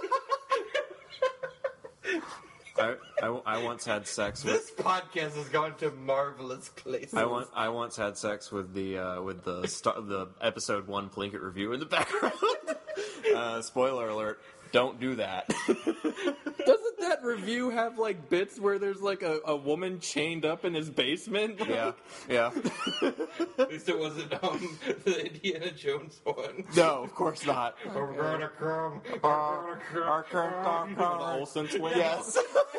I, I, I once had sex with. This podcast has gone to marvelous places. I once I once had sex with the uh, with the star, the episode one Plinkett review in the background. uh, spoiler alert! Don't do that. Doesn't that review have like bits where there's like a, a woman chained up in his basement? yeah, yeah. At least it wasn't um, the Indiana Jones one. No, of course not. I'm gonna come. I'm Uh, gonna come. The Olsen twins. Yes.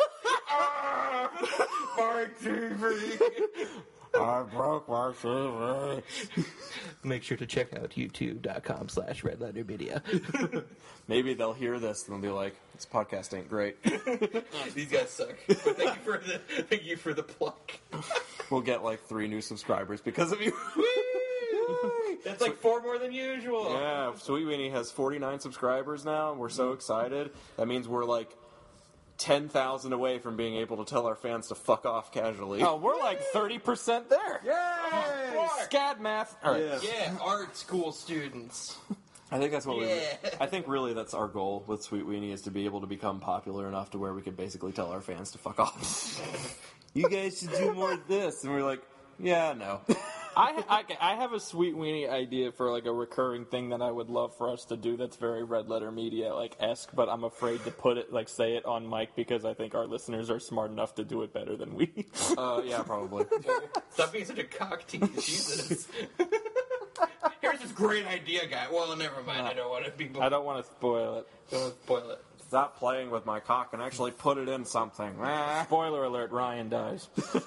My T V. I broke my T V. Make sure to check out youtube.com slash red letter media. Maybe they'll hear this and they'll be like, "This podcast ain't great." These guys suck. But thank you for the thank you for the pluck. We'll get like three new subscribers because of you. That's like four more than usual. Yeah, Sweet Weenie has forty-nine subscribers now. We're so excited. That means we're like ten thousand away from being able to tell our fans to fuck off casually. Oh, we're like thirty percent there. Yay! Scad math. All right. Yeah. Yeah, art school students. I think that's what Yeah. we. I think really that's our goal with Sweet Weenie is to be able to become popular enough to where we can basically tell our fans to fuck off. You guys should do more of this, and we're like, yeah, no. I, I, I have a Sweet Weenie idea for like a recurring thing that I would love for us to do that's very Red Letter Media like esque, but I'm afraid to put it like say it on mic because I think our listeners are smart enough to do it better than we. Uh, yeah, probably. Stop being such a cock tease. Jesus. Here's this great idea, guy. Well, never mind. I don't want to be. I don't want to spoil it. Don't spoil it. Stop playing with my cock and actually put it in something. Ah. Spoiler alert: Ryan dies.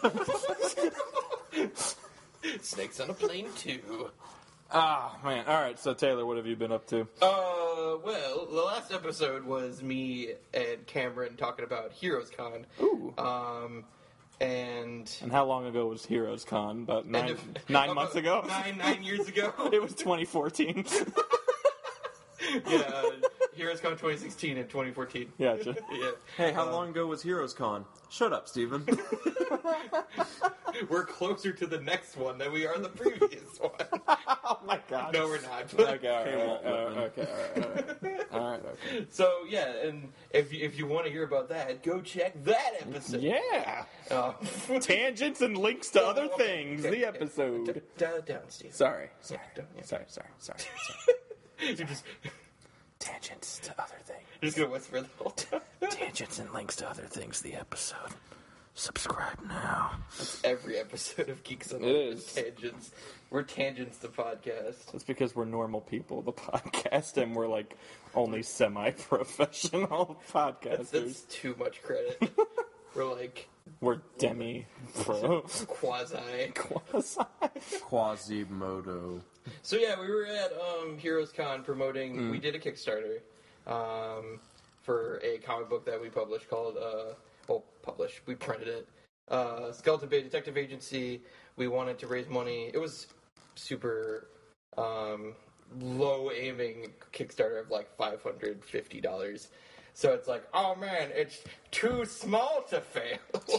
Snakes on a Plane too. Ah man. All right. So Taylor, what have you been up to? Uh, well, the last episode was me and Cameron talking about Heroes Con. Ooh. Um, and And how long ago was Heroes Con? About nine, and if- nine about months ago. Nine nine years ago. It was twenty fourteen. Yeah, uh, Heroes Con twenty sixteen and twenty fourteen. Yeah. Just, Yeah. Hey, how long ago was Heroes Con? Shut up, Steven. We're closer to the next one than we are the previous one. oh my god. No, we're not. Okay. All right. Hey, Walt uh, Whitman. okay. All right. All right. All right. Okay. So yeah, and if you, if you want to hear about that, go check that episode. Yeah. Uh, Tangents and links to other things. The episode. Dial it down, Steve. Sorry. Sorry. Don't- yeah. Sorry. Sorry. Sorry. Sorry. You're just, Tangents to other things. you're just gonna whisper the whole time. Tangents and links to other things. The episode. Subscribe now. Every episode of Geeks on It is. Tangents. We're Tangents the podcast. That's because we're normal people, the podcast, and we're like only semi-professional podcasters. That's too much credit. We're like We're demi pro. quasi. Quasi. Quasimodo. So yeah, we were at um, Heroes Con promoting. We did a Kickstarter um, for a comic book that we published called. Uh, well, published. We printed it. Uh, Skeleton Bay Detective Agency. We wanted to raise money. It was super um, low aiming Kickstarter of like five hundred fifty dollars. So it's like, oh man, it's too small to fail.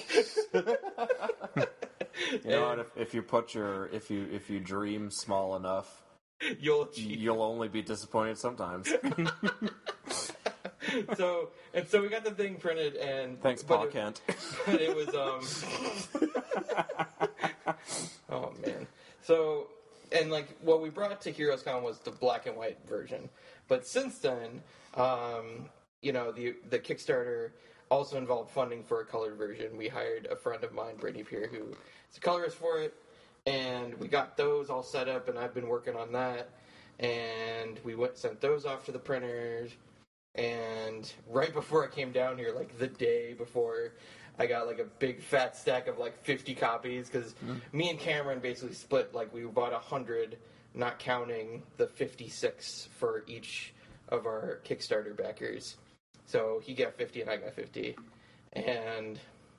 You know what? If, if you put your if you if you dream small enough, You'll achieve. you'll only be disappointed sometimes. So and so we got the thing printed and Thanks, but Pa it, Kent. but it was um. Oh man. So and like what we brought to Heroes Con was the black and white version, but since then, um, you know the the Kickstarter also involved funding for a colored version. We hired a friend of mine, Brittany Peer, who is a colorist for it, and we got those all set up, and I've been working on that. And we went sent those off to the printers. And right before I came down here, like the day before, I got like a big fat stack of like fifty copies because mm. me and Cameron basically split. Like we bought a hundred, not counting the fifty-six for each of our Kickstarter backers. So he got fifty and I got fifty, and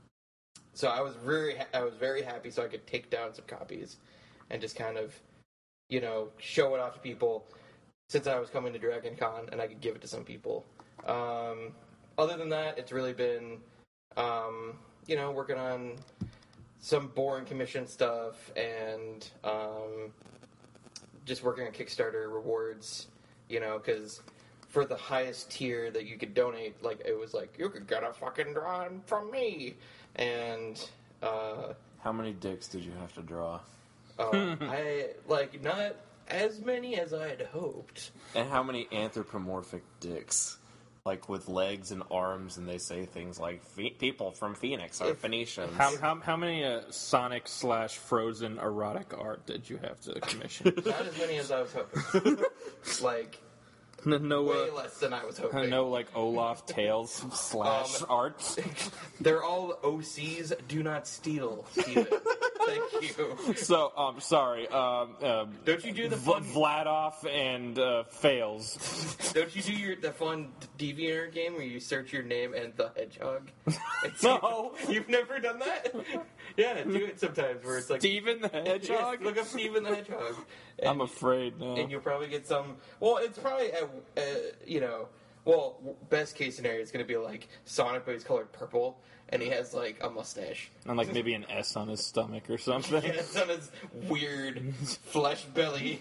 so I was very I was very happy so I could take down some copies and just kind of, you know, show it off to people. Since I was coming to Dragon Con, and I could give it to some people. Um, other than that, it's really been, um, you know, working on some boring commission stuff and um, just working on Kickstarter rewards, you know, because for the highest tier that you could donate, like, it was like, you could get a fucking drawing from me. And, uh... How many dicks did you have to draw? Uh, I, like, not... as many as I had hoped. And how many anthropomorphic dicks? Like with legs and arms, and they say things like, people from Phoenix are Phoenicians. How, how, how many uh, Sonic slash Frozen erotic art did you have to commission? Not as many as I was hoping. Like, no, no, way uh, less than I was hoping. no, like Olaf Tales slash Um, art. They're all O Cs. Do not steal, Steven. Thank you. So, um, sorry. Um, um, Don't you do the v- fun... Vladoff and uh, Fails. Don't you do your the fun DeviantArt game where you search your name and the hedgehog? It's, No. You've never done that? Yeah, do it sometimes where it's like... Steven the Hedgehog? Yes, look up Steven the Hedgehog. And, I'm afraid now. And you'll probably get some... Well, it's probably, a, a, you know... Well, best case scenario is going to be like Sonic, but he's colored purple, and he has like a mustache. And like maybe an S on his stomach or something. Yeah, it's on his weird flesh belly.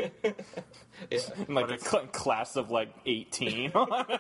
Yeah. And like a cl- class of like eighteen. Why?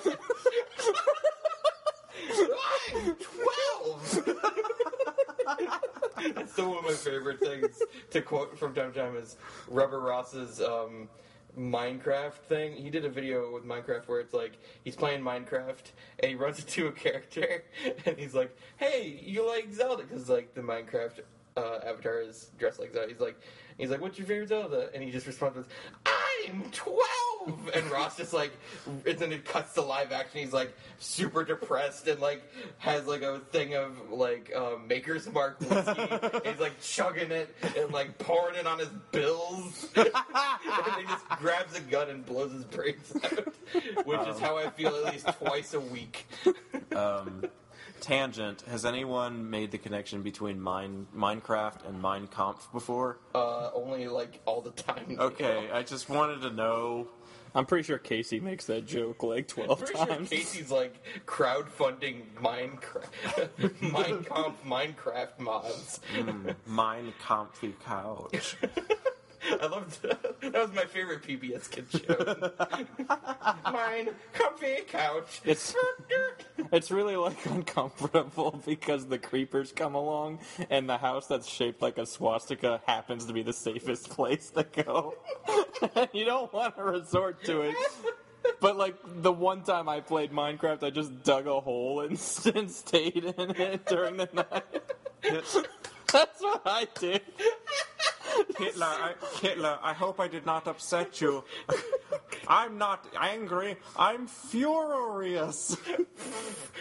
Twelve! That's still one of my favorite things to quote from time to time is Rubber Ross's um, Minecraft thing. He did a video with Minecraft where it's like he's playing Minecraft and he runs into a character and he's like, "Hey, you like Zelda?" Because like the Minecraft uh, avatar is dressed like Zelda. He's like, he's like, "What's your favorite Zelda?" And he just responds with, "I'm twelve." And Ross just like, and then it cuts to live action. He's like super depressed and like has like a thing of like uh, Maker's Mark whiskey. He's like chugging it and like pouring it on his bills. And he just grabs a gun and blows his brains out, which um, is how I feel at least twice a week. um, tangent. Has anyone made the connection between mine, Minecraft and Mein Kampf before? Uh, only like all the time. Okay, I just wanted to know. I'm pretty sure Casey makes that joke like twelve I'm pretty times. Sure Casey's like crowdfunding Minecraft, Mein Kampf Minecraft mods. Mm, Mein Kampfy couch. I loved that. That was my favorite P B S Kids show. Mine comfy couch. It's it's really like uncomfortable because the creepers come along and the house that's shaped like a swastika happens to be the safest place to go. You don't want to resort to it. But like the one time I played Minecraft, I just dug a hole and, and stayed in it during the night. That's what I did. Hitler, I, Hitler, I hope I did not upset you. I'm not angry. I'm furious.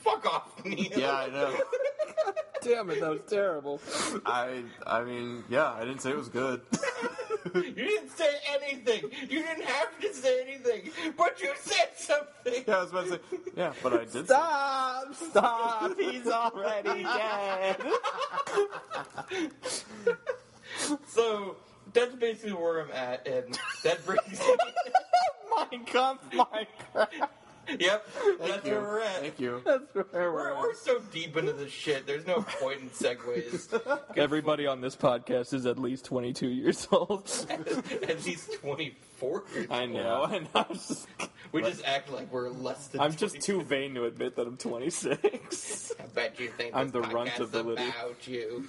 Fuck off, Neil. Yeah, I know. Damn it, that was terrible. I I mean, yeah, I didn't say it was good. You didn't say anything. You didn't have to say anything, but you said something. Yeah, I was about to say, yeah, but I did. Stop! Stop! He's already dead. So that's basically where I'm at, and that brings. Mein Kampf, Minecraft. Yep, Thank that's you. where we're at. Thank you. That's where we're We're, at. we're so deep into this shit. There's no point in segues. Everybody on this podcast is at least twenty-two years old. At least twenty-four. I know, and I'm just, We just act like we're less than. I'm just too twenty-four. vain to admit that I'm twenty-six. I bet you think I'm this the runt podcast's of the litter. about you.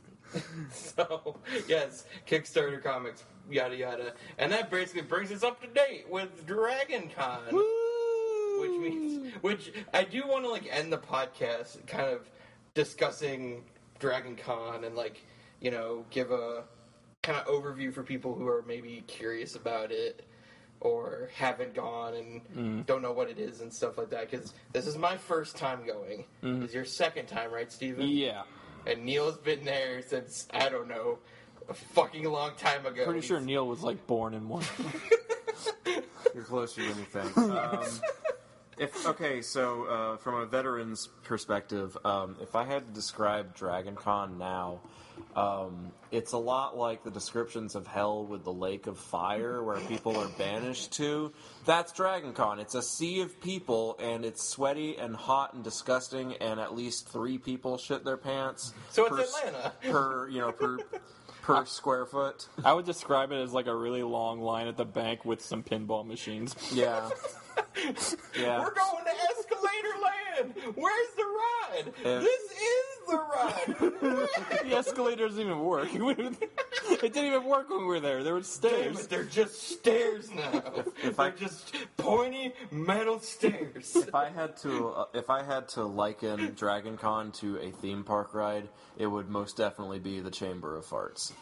So yes, Kickstarter comics, yada yada, and that basically brings us up to date with Dragon Con. Which means, which I do want to like end the podcast kind of discussing Dragon Con and like, you know, give a kind of overview for people who are maybe curious about it or haven't gone and Mm. don't know what it is and stuff like that. Because this is my first time going. Mm. It's your second time, right, Steven? Yeah. And Neil's been there since, I don't know, a fucking long time ago. Pretty sure He's- Neil was like born in one. You're closer than you think. Um, if okay, so uh, from a veteran's perspective, um, if I had to describe Dragon Con now, um, it's a lot like the descriptions of Hell with the Lake of Fire, where people are banished to. That's Dragon Con. It's a sea of people, and it's sweaty and hot and disgusting, and at least three people shit their pants. So it's per, s- Atlanta. per you know per per square foot. I would describe it as like a really long line at the bank with some pinball machines. Yeah. Yeah. We're going to Escalator Land. Where's the ride? Uh, this is the ride. The escalator doesn't even work. It didn't even work when we were there. There were Damn stairs. it, they're just stairs now. if they're I- just pointy metal stairs. If I had to, uh, if I had to liken Dragon Con to a theme park ride, it would most definitely be the Chamber of Farts.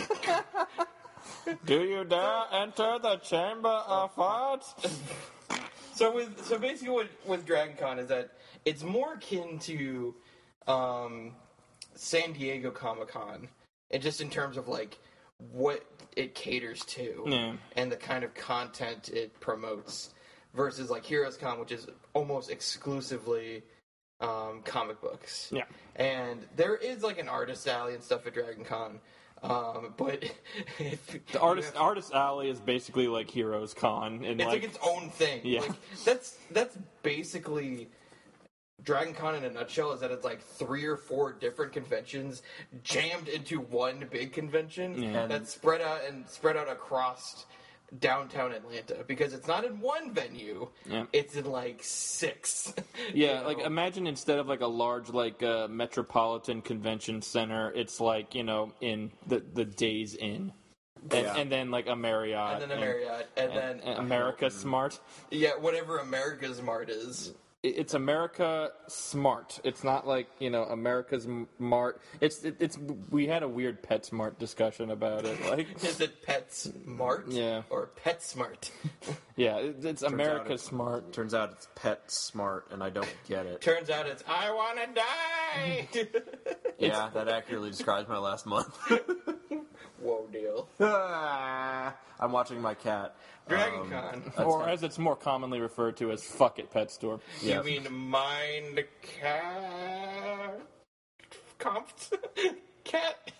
Do you dare enter the chamber of farts? So with so basically what with Dragon Con is that it's more akin to um, San Diego Comic Con, and just in terms of like what it caters to Yeah. and the kind of content it promotes, versus like Heroes Con, which is almost exclusively um, comic books. Yeah. And there is like an artist alley and stuff at Dragon Con. Um, but if The artist artist alley is basically like Heroes Con, and it's like, like its own thing. Yeah. Like, that's that's basically Dragon Con in a nutshell. Is that it's like three or four different conventions jammed into one big convention Yeah. that's spread out and spread out across downtown Atlanta, because it's not in one venue. Yeah. It's in like six. yeah, You like know? imagine instead of like a large like uh, metropolitan convention center, it's like, you know, in the the Days Inn, and, Yeah. and then like a Marriott, and then a Marriott, and, and, then and America Smart. yeah, whatever America's Mart is. It- It's America Smart. It's not like, you know, America's Mart. It's it, it's we had a weird PetSmart discussion about it. Like, Is it PetSmart? Yeah. Or PetSmart? yeah, it, it's out America it's- Smart. Turns out it's Pet Smart, and I don't get it. Turns out it's I wanna die. Yeah, that accurately describes my last month. Whoa, deal. I'm watching my cat. Dragon Um, Con. that's Or not- as it's more commonly referred to as Fuck It Pet Store. Yeah. You mean mind cat? Comped? Cat?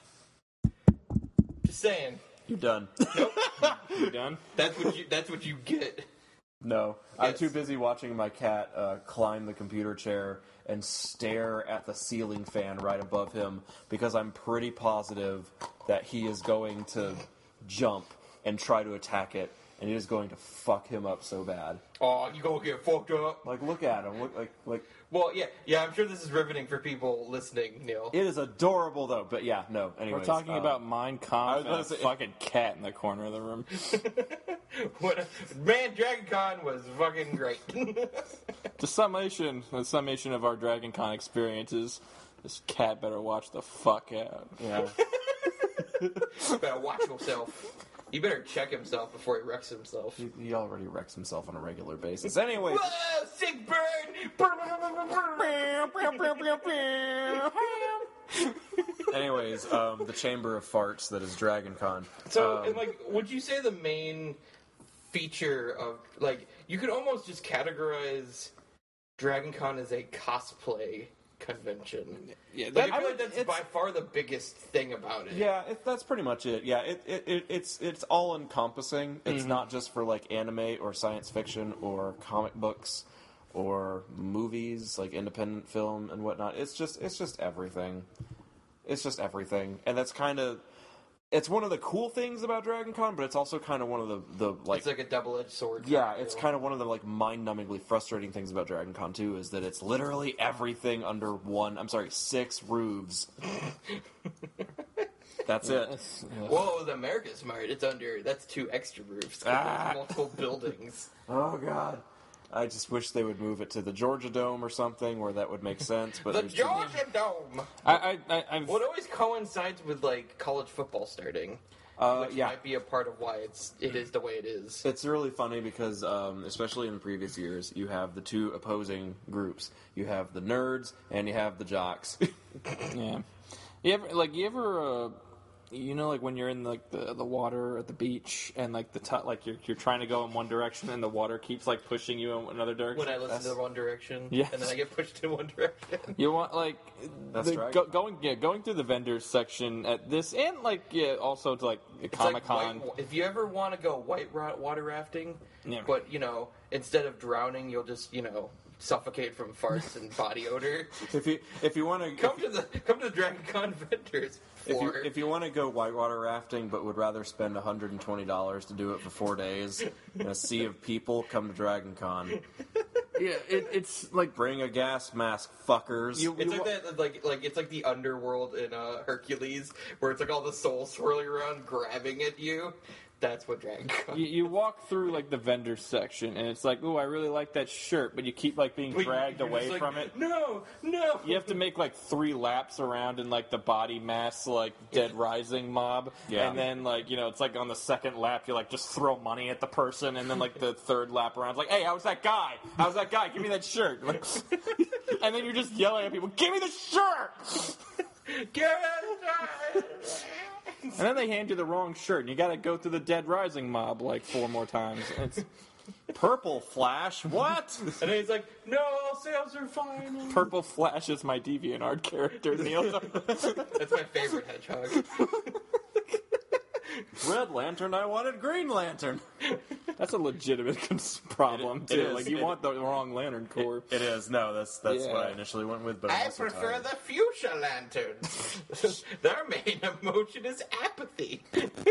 Just saying. You're done. You done? That's what you. That's what you get. No, I'm Yes. too busy watching my cat uh, climb the computer chair and stare at the ceiling fan right above him, because I'm pretty positive that he is going to jump and try to attack it, and it is going to fuck him up so bad. Oh, you gonna get fucked up. Like, look at him. Look like like Well, yeah, yeah. I'm sure this is riveting for people listening, Neil. it is adorable though. But yeah, no. Anyways, We're talking um, about Mein I Kampf was and a gonna say- fucking cat in the corner of the room. What a, man, Dragon Con was fucking great. The summation, the summation of our Dragon Con experiences. This cat better watch the fuck out. Yeah. Better watch himself. You better check himself before he wrecks himself. He, he already wrecks himself on a regular basis. Anyways, Whoa, sick burn! Anyways, um, the Chamber of Farts that is Dragon Con. So, um, and like, would you say the main feature of, like, you could almost just categorize Dragon Con as a cosplay convention? Yeah, Like, that, I I feel would, like that's it's- by far the biggest thing about it. Yeah, it, that's pretty much it. Yeah, it, it, it it's it's all encompassing. It's Mm-hmm. not just for like anime or science fiction or comic books or movies like independent film and whatnot. It's just it's just everything. It's just everything, and that's kind of it's one of the cool things about Dragon Con, but it's also kind of one of the the like It's like a double-edged sword. yeah, it's kind of one of the like mind-numbingly frustrating things about Dragon Con too is that it's literally everything under one. I'm sorry, six roofs. That's it. Whoa, the America's smart. It's under, that's two extra roofs. 'Cause Ah. There's multiple buildings. Oh God, I just wish they would move it to the Georgia Dome or something where that would make sense. But The there's too many- Georgia Dome! I, I, I, I've, Well, it always coincides with, like, college football starting. Uh, which yeah. might be a part of why it's, it is the way it is. It's really funny because, um, especially in previous years, you have the two opposing groups. You have the nerds and you have the jocks. yeah. You ever like you ever uh, you know like when you're in like the the water at the beach and like the t- like you're you're trying to go in one direction and the water keeps like pushing you in another direction. When I listen to One Direction, Yes. and then I get pushed in one direction. You want like That's the, right. go, going yeah going through the vendors section at this and like yeah also to like It's Comic like Con. white- if you ever want to go white ra- water rafting, Yeah. but you know, instead of drowning, you'll just you know suffocate from farts and body odor. if you if you want to Come to the come to the Dragon Con vendors. if you, For if you want to go whitewater rafting but would rather spend one hundred twenty dollars to do it for four days in a sea of people, come to Dragon Con. Yeah, it, it's like Bring a gas mask, fuckers. You- it's like that, like like it's like the underworld in uh, Hercules, where it's like all the souls swirling around, grabbing at you. That's what Dragon Con. you, you walk through like the vendor section and it's like, oh, I really like that shirt, but you keep like being But dragged you're away just like, from it. No, no. You have to make like three laps around in like the body mass like Dead Rising mob, Yeah. and then like you know it's like on the second lap you like just throw money at the person, and then like the third lap around it's like, hey, how's that guy? How's that guy? Give me that shirt. Like, and then you're just yelling at people, give me the shirt. Get it! And then they hand you the wrong shirt, and you got to go through the Dead Rising mob like four more times. It's Purple Flash? What? And then he's like, "No, all sales are fine." Purple Flash is my DeviantArt character, Neil. That's my favorite hedgehog. Red Lantern, I wanted Green Lantern. That's a legitimate cons- problem It- it too. is. Like you It- want the wrong Lantern core. It is. No, that's that's Yeah. what I initially went with, but I'm I also prefer tired. the fuchsia lanterns. Their main emotion is apathy.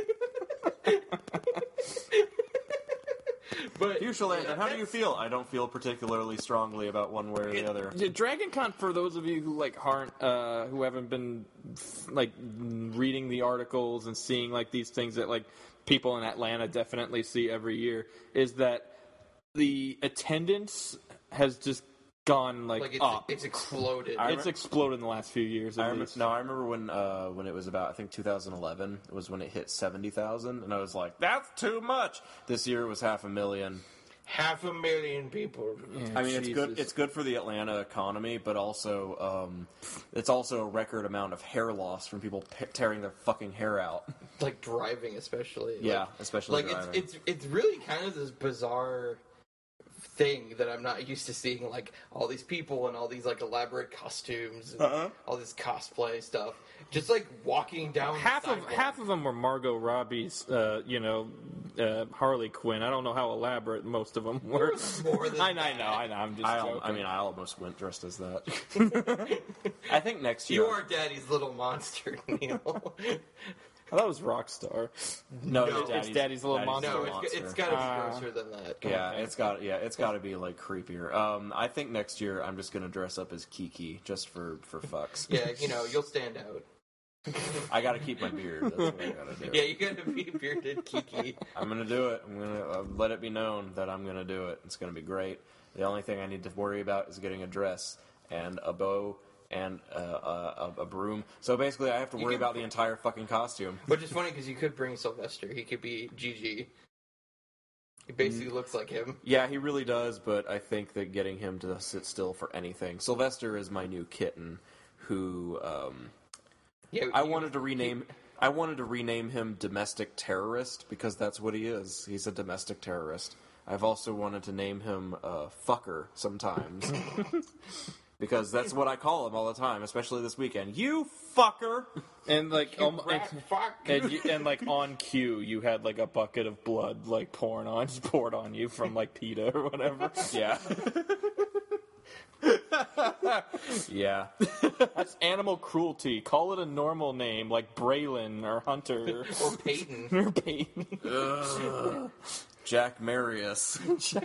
But Fuchsia Lantern, how do you feel? I don't feel particularly strongly about one way or the other. Yeah, Dragon Con, for those of you who like aren't, uh, who haven't been like reading the articles and seeing like these things that like people in Atlanta definitely see every year, is that the attendance has just gone like, Like it's, up. it's exploded. It's exploded in the last few years. At I remember, least. no, I remember when uh, when it was about I think two thousand eleven was when it hit seventy thousand, and I was like, "That's too much." This year it was half a million. Half a million people. Yeah, I mean, it's good. Jesus. It's good for the Atlanta economy, but also um, it's also a record amount of hair loss from people pe- tearing their fucking hair out. Like driving, especially. Yeah, Like, especially like driving. it's it's it's really kind of this bizarre thing that I'm not used to seeing, like all these people and all these like elaborate costumes and Uh-huh. all this cosplay stuff, just like walking down half the of sidewalk. half of them were Margot Robbie's, uh, you know, uh, Harley Quinn. I don't know how elaborate most of them were. was more than I, know, I that. know, I know. I'm just I, al- joking. I mean, I almost went dressed as that. I think next year. You are Daddy's little monster, Neil. I thought it was Rockstar. no, No, it's Daddy's Little Monster. no, Little it's, it's Monster. got to be Uh, grosser than that. Yeah, Okay. it's got yeah, it's got to be like creepier. Um, I think next year I'm just gonna dress up as Kiki just for for fucks. Yeah, you know, you'll stand out. I got to keep my beard. That's what I gotta do. Yeah, you gotta be bearded Kiki. I'm gonna do it. I'm gonna uh, let it be known that I'm gonna do it. It's gonna be great. The only thing I need to worry about is getting a dress and a bow and uh, a, a, a broom. So basically, I have to You worry can- about the entire fucking costume. Which is funny because you could bring Sylvester. He could be Gigi. He basically looks like him. Yeah, he really does, but I think that getting him to sit still for anything. Sylvester is my new kitten, who um, Yeah, I you- wanted to rename. I wanted to rename him Domestic Terrorist because that's what he is. He's a domestic terrorist. I've also wanted to name him uh, Fucker sometimes. Because that's what I call him all the time, especially this weekend. You fucker! And like, um, rat and, fuck. and, you, and like on cue, you had like a bucket of blood like pouring on, poured on you from like PETA or whatever. Yeah. Yeah. That's animal cruelty. Call it a normal name like Braylon or Hunter Or Peyton. or Peyton. Ugh. Jack Marius.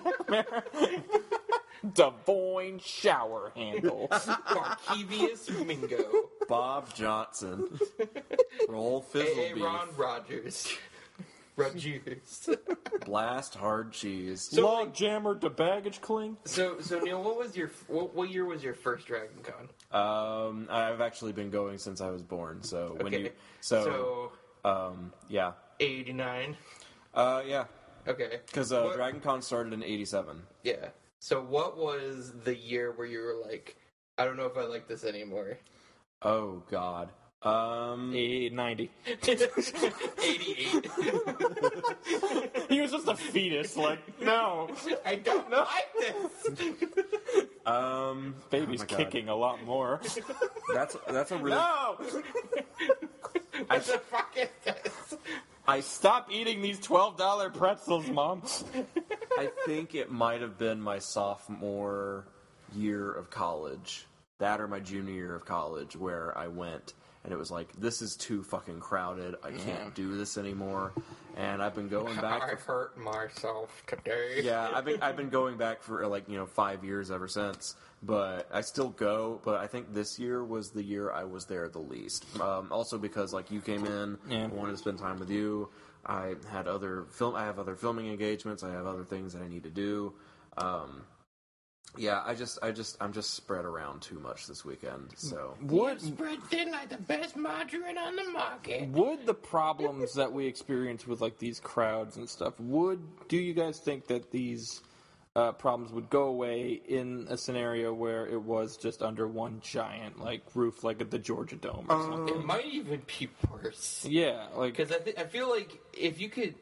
Devoyne shower handle. Barkevius Mingo. Bob Johnson. Roll A. Fizzle Ron Rogers. Rogers. Blast hard cheese. Log jammer to baggage cling. So, so Neil, what was your what, what year was your first Dragon Con? Um, I've actually been going since I was born. So when Okay. you, so, So, um, yeah, eighty-nine. uh, yeah, Okay. because uh, What- Dragon Con started in eighty-seven. Yeah. So, what was the year where you were like, I don't know if I like this anymore? Oh God. Um, ninety. eighty-eight. He was just a fetus. Like, no. I don't like this. um, Baby's oh my God. kicking a lot more. That's that's a really. No! What the fuck is this? I Stop eating these twelve dollar pretzels, Mom. I think it might have been my sophomore year of college, that or my junior year of college, where I went. And it was like, this is too fucking crowded. I can't do this anymore. And I've been going back. I For, hurt myself today. yeah, I've been I've been going back for like you know five years ever since. But I still go. But I think this year was the year I was there the least. Um, also because like you came in, Yeah. I wanted to spend time with you. I had other film. I have other filming engagements. I have other things that I need to do. Um, yeah, I just I just I'm just spread around too much this weekend. So. Would Spread thin like the best margarine on the market. would the problems that we experience with like these crowds and stuff, would do you guys think that these uh, problems would go away in a scenario where it was just under one giant like roof, like at the Georgia Dome or something? It might even be worse. Yeah, like Because I, th- I feel like if you could...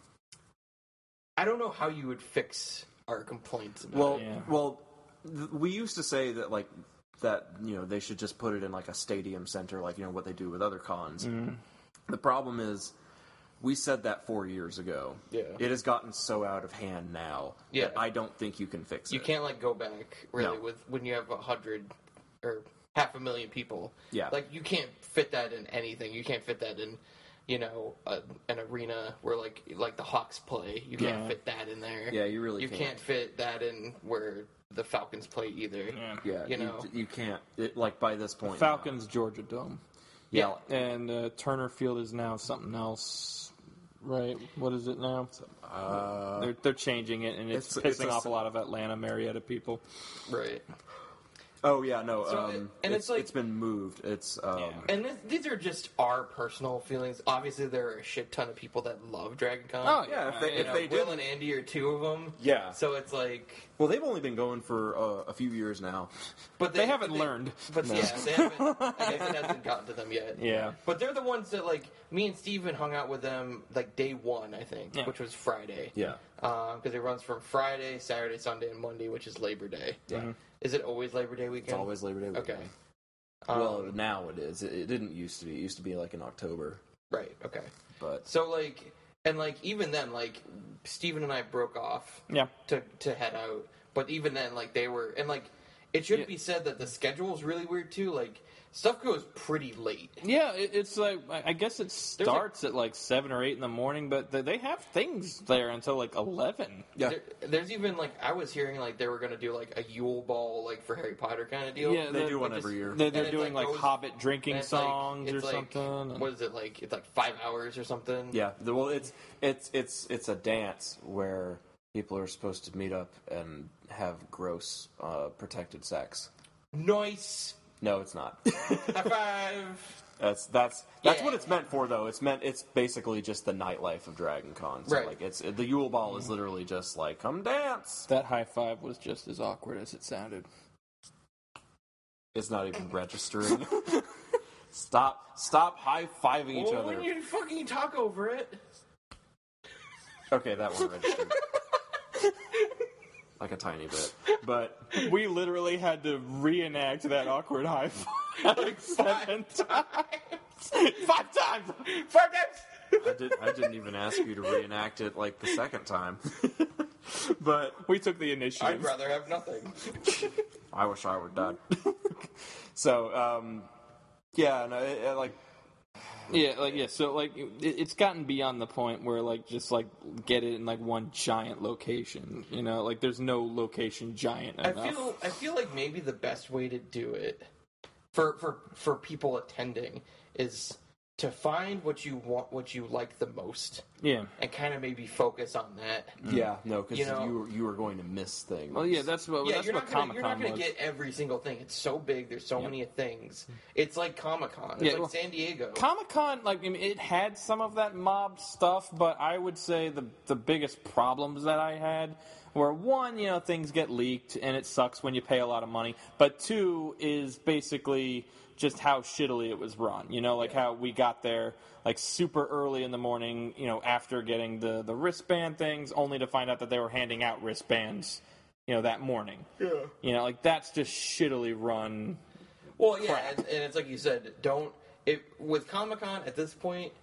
I don't know how you would fix our complaints about Well, it. Yeah. well, th- we used to say that like that you know they should just put it in like a stadium center, like you know what they do with other cons. The problem is, we said that four years ago. Yeah. It has gotten so out of hand now Yeah. that I don't think you can fix You it. can't like go back really No. with when you have a hundred or half a million people. Yeah. Like you can't fit that in anything. You can't fit that in, you know, a, an arena where like like the Hawks play. You can't Yeah. fit that in there. Yeah, you really You can't. can't fit that in where the Falcons play either. yeah. Yeah, you know. you, can't. It, like by this point, Falcons Georgia Dome, Yeah. and uh, Turner Field is now something else, right? What is it now? Uh, They're they're changing it, and it's, It's- pissing it's a- off a lot of Atlanta Marietta people. Right. oh yeah, no. So, um, and it's like- it's been moved. It's um, Yeah. And this, these are just our personal feelings. Obviously, there are a shit ton of people that love Dragon Con. Oh, yeah. If they, You if know, they Will did, and Andy are two of them. Yeah. So it's like, well, they've only been going for uh, a few years now. but They haven't learned. But No. yeah, they haven't. I guess it hasn't gotten to them yet. Yeah. But they're the ones that like me and Steven hung out with them like day one, I think, Yeah. which was Friday. Yeah. Because it runs from Friday, Saturday, Sunday, and Monday, which is Labor Day. Yeah. Is it always Labor Day weekend? It's always Labor Day weekend. Okay. Um, Well, now it is. It, it didn't used to be. It used to be like in October. Right. Okay. But So like, and like even then, like Steven and I broke off. Yeah. To to head out, but even then, like they were, and like it should Yeah. be said that the schedule is really weird too. Like stuff goes pretty late. Yeah, it, it's like I I guess it starts at like seven or eight in the morning, but they- they have things there until like eleven. yeah, There, there's even like I was hearing like they were gonna do like a Yule Ball like for Harry Potter kind of deal. Yeah, they the- do one like, every just- year. They're, And they're it, doing like, goes- Hobbit drinking and it's, like- songs it's or like- something. and- What is it like? It's like five hours or something. yeah. The- Well, it's it's it's it's a dance where people are supposed to meet up and have gross uh, protected sex. Nice. No, it's not. High five. That's that's that's Yeah. what it's meant for, though. It's meant it's basically just the nightlife of Dragon Con. So Right. like it's the Yule Ball is literally just like come dance. That high five was just as awkward as it sounded. It's not even registering. Stop stop high fiving each Well, other. when you fucking talk over it. Okay, that one registered. Like a tiny bit, but We literally had to reenact that awkward high five like seven times. Five times! Five times! I did. I didn't even ask you to reenact it like the second time. But We took the initiative. I'd rather have nothing. I wish I were dead. So, um, yeah, no, it, it, like, Yeah, like yeah, so like it, it's gotten beyond the point where like just like get it in like one giant location, you know, like there's no location giant I enough. feel I feel like maybe the best way to do it for for for people attending is to find what you want, what you like the most, Yeah. and kind of maybe focus on that. yeah, no, because You you, know- you you are going to miss things. Well, yeah, that's what Yeah, that's you're what not gonna Comic you're not Con gonna was. get every single thing. It's so big. There's so Yeah. many things. It's like Comic Con. It's Yeah, like well, San Diego. Comic Con, like I mean, it had some of that mob stuff, but I would say the the biggest problems that I had were one, you know, things get leaked and it sucks when you pay a lot of money. But two is basically just how shittily it was run. You know, like how we got there like super early in the morning, you know, after getting the the wristband things, only to find out that they were handing out wristbands, you know, that morning. Yeah. You know, like that's just shittily run. Well, yeah, crap. and, and it's like you said. Don't if with Comic Con at this point,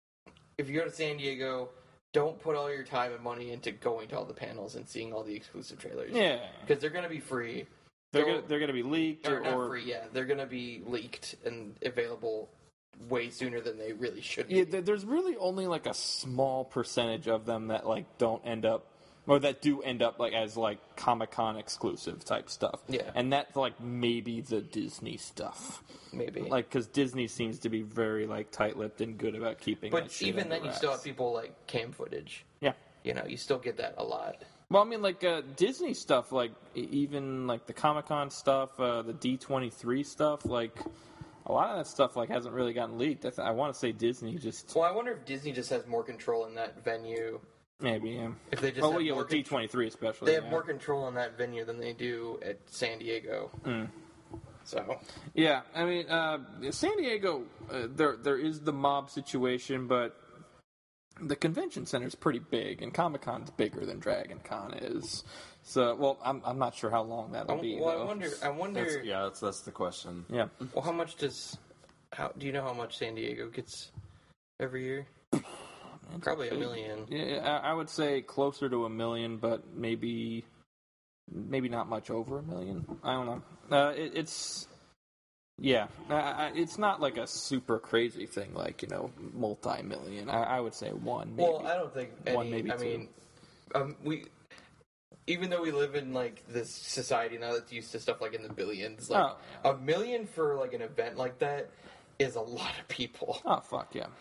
if you go to San Diego, don't put all your time and money into going to all the panels and seeing all the exclusive trailers. Yeah. because they're gonna be free. They're Don't- gonna, they're gonna be leaked or or, not or free. Yeah, they're gonna be leaked and available way sooner than they really should be. Yeah, th- there's really only like a small percentage of them that like don't end up, or that do end up like as like Comic Con exclusive type stuff. Yeah. and that's like maybe the Disney stuff, Maybe. like because Disney seems to be very like tight-lipped and good about keeping. that but shit even under then, you still wraps. have people like cam footage. Yeah. You know, you still get that a lot. Well, I mean, like uh, Disney stuff, like e- even like the Comic Con stuff, uh, the D twenty-three stuff, like a lot of that stuff like hasn't really gotten leaked. I, th- I want to say Disney just Well, I wonder if Disney just has more control in that venue. maybe. Yeah. If they just oh, have well, yeah, more with D twenty-three especially. They have yeah. more control in that venue than they do at San Diego. Mm. So, Yeah, I mean, uh, San Diego, uh, there there is the mob situation, but the convention center is pretty big, and Comic Con's bigger than Dragon Con is. So, well, I'm I'm not sure how long that'll I, be. well, I though. wonder. I wonder. That's, yeah, that's that's the question. Yeah, Well, how much does? How do you know how much San Diego gets every year? Probably a million. yeah, I, I would say closer to a million, but maybe maybe not much over a million. I don't know. Uh, it, it's. Yeah, I, I, it's not like a super crazy thing, like you know, multi-million. I, I would say one. Maybe. Well, I don't think any. One, maybe I two. mean, um, we. Even though we live in like this society now that's used to stuff like in the billions, like Oh, a million for like an event like that is a lot of people. Oh fuck yeah!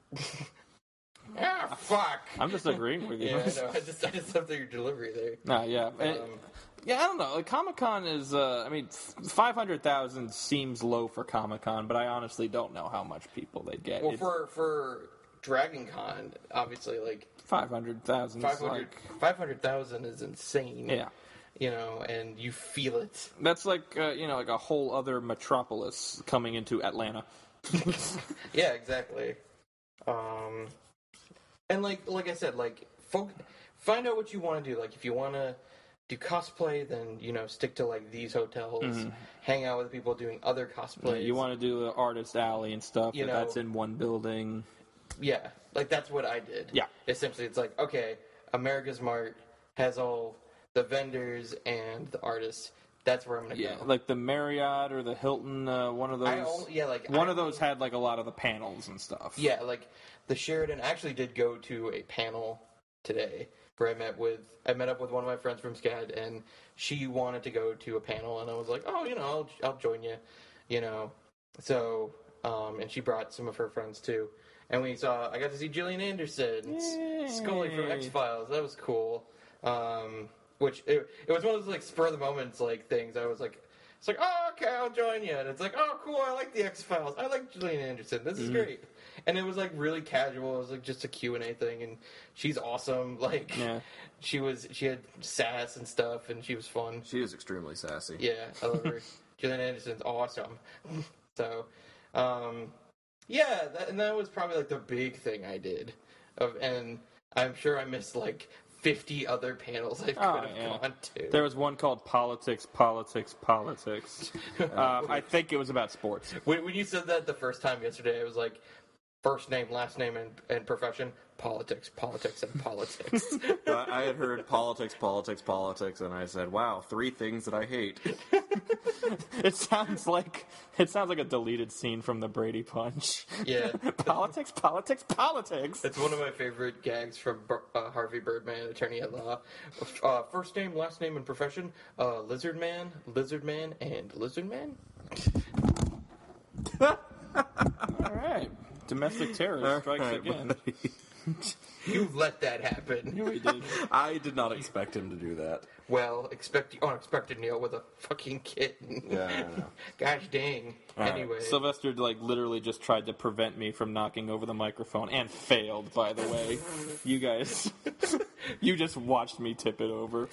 Ah, fuck. I'm just agreeing with you. Yeah, I know. I just, I just love your delivery there. No, yeah, It- Um, yeah. I don't know. Like Comic Con is. Uh, I mean, five hundred thousand seems low for Comic Con, but I honestly don't know how much people they get. Well, for for Dragon Con, obviously, like five hundred thousand, five hundred like five hundred thousand is insane. yeah. You know, and you feel it. That's like uh, you know, like a whole other metropolis coming into Atlanta. Yeah, exactly. Um, and like like I said, like folk, find out what you want to do. Like if you want to do cosplay, then you know stick to like these hotels. Hang out with people doing other cosplays. You want to do the artist alley and stuff, You but know- that's in one building. Yeah, like that's what I did. Yeah. Essentially, it's like, okay, America's Mart has all the vendors and the artists. That's where I'm going to Yeah, go. like the Marriott or the Hilton. Uh, one of those. I only, yeah, like one I of those had like a lot of the panels and stuff. Yeah, like the Sheridan. I actually did go to a panel today where I met with I met up with one of my friends from SCAD, and she wanted to go to a panel, and I was like, oh, you know, I'll, I'll join you, you know. So, um, and she brought some of her friends too, and we saw. I got to see Gillian Anderson, S- Scully from Yay. X Files. That was cool. Um, which it, it was one of those like spur of the moments like things. I was like, It's like, oh, okay, I'll join you. And it's like, oh, cool, I like the X-Files. I like Gillian Anderson. This is Mm-hmm. great. And it was, like, really casual. It was, like, just a Q and A thing. And she's awesome. Like, Yeah. she was, she had sass and stuff, and she was fun. She is extremely sassy. Yeah, I love her. Gillian Anderson's awesome. So, um, yeah, that, and that was probably, like, the big thing I did. Of, and I'm sure I missed, like, fifty other panels I could Oh, have yeah. gone to. There was one called Politics, Politics, Politics. uh, I think it was about sports. When, when you said that the first time yesterday, it was like first name, last name, and, and profession, politics, politics, and politics. I I had heard politics, politics, politics, and I said, "Wow, three things that I hate." It sounds like it sounds like a deleted scene from the Brady Bunch. Yeah. Politics, politics, politics. It's one of my favorite gags from uh, Harvey Birdman, Attorney at Law. Uh, first name, last name, and profession, uh, Lizard Man, Lizard Man, and Lizard Man. All right. Domestic terror strikes right, again. You let that happen. We did. I did not expect him to do that. Well, expect the unexpected, Neil, with a fucking kitten. Yeah, I know. Gosh dang. right. Anyway. Sylvester like literally just tried to prevent me from knocking over the microphone and failed, by the way. You guys you just watched me tip it over.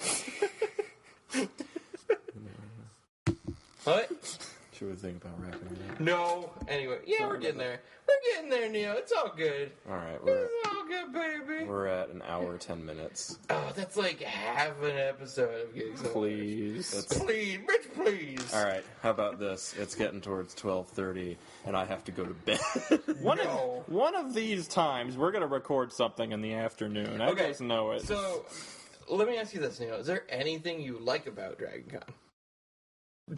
What? Should we think about wrapping it up? No. Anyway, yeah, we're getting there. We're getting there, Neil. It's all good. All right, we're It's all good, baby. we're at an hour ten minutes. Oh, that's like half an episode of Getting So Please. That's- Please, Rich, please. All right, how about this? It's getting towards twelve thirty, and I have to go to bed. One No. of one of these times we're gonna record something in the afternoon. I Okay, just know it. So, let me ask you this, Neil. Is there anything you like about Dragon Con?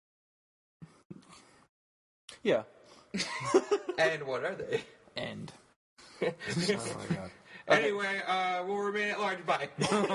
Yeah. And what are they? End. Oh my god. Anyway, uh, we'll remain at large. Bye.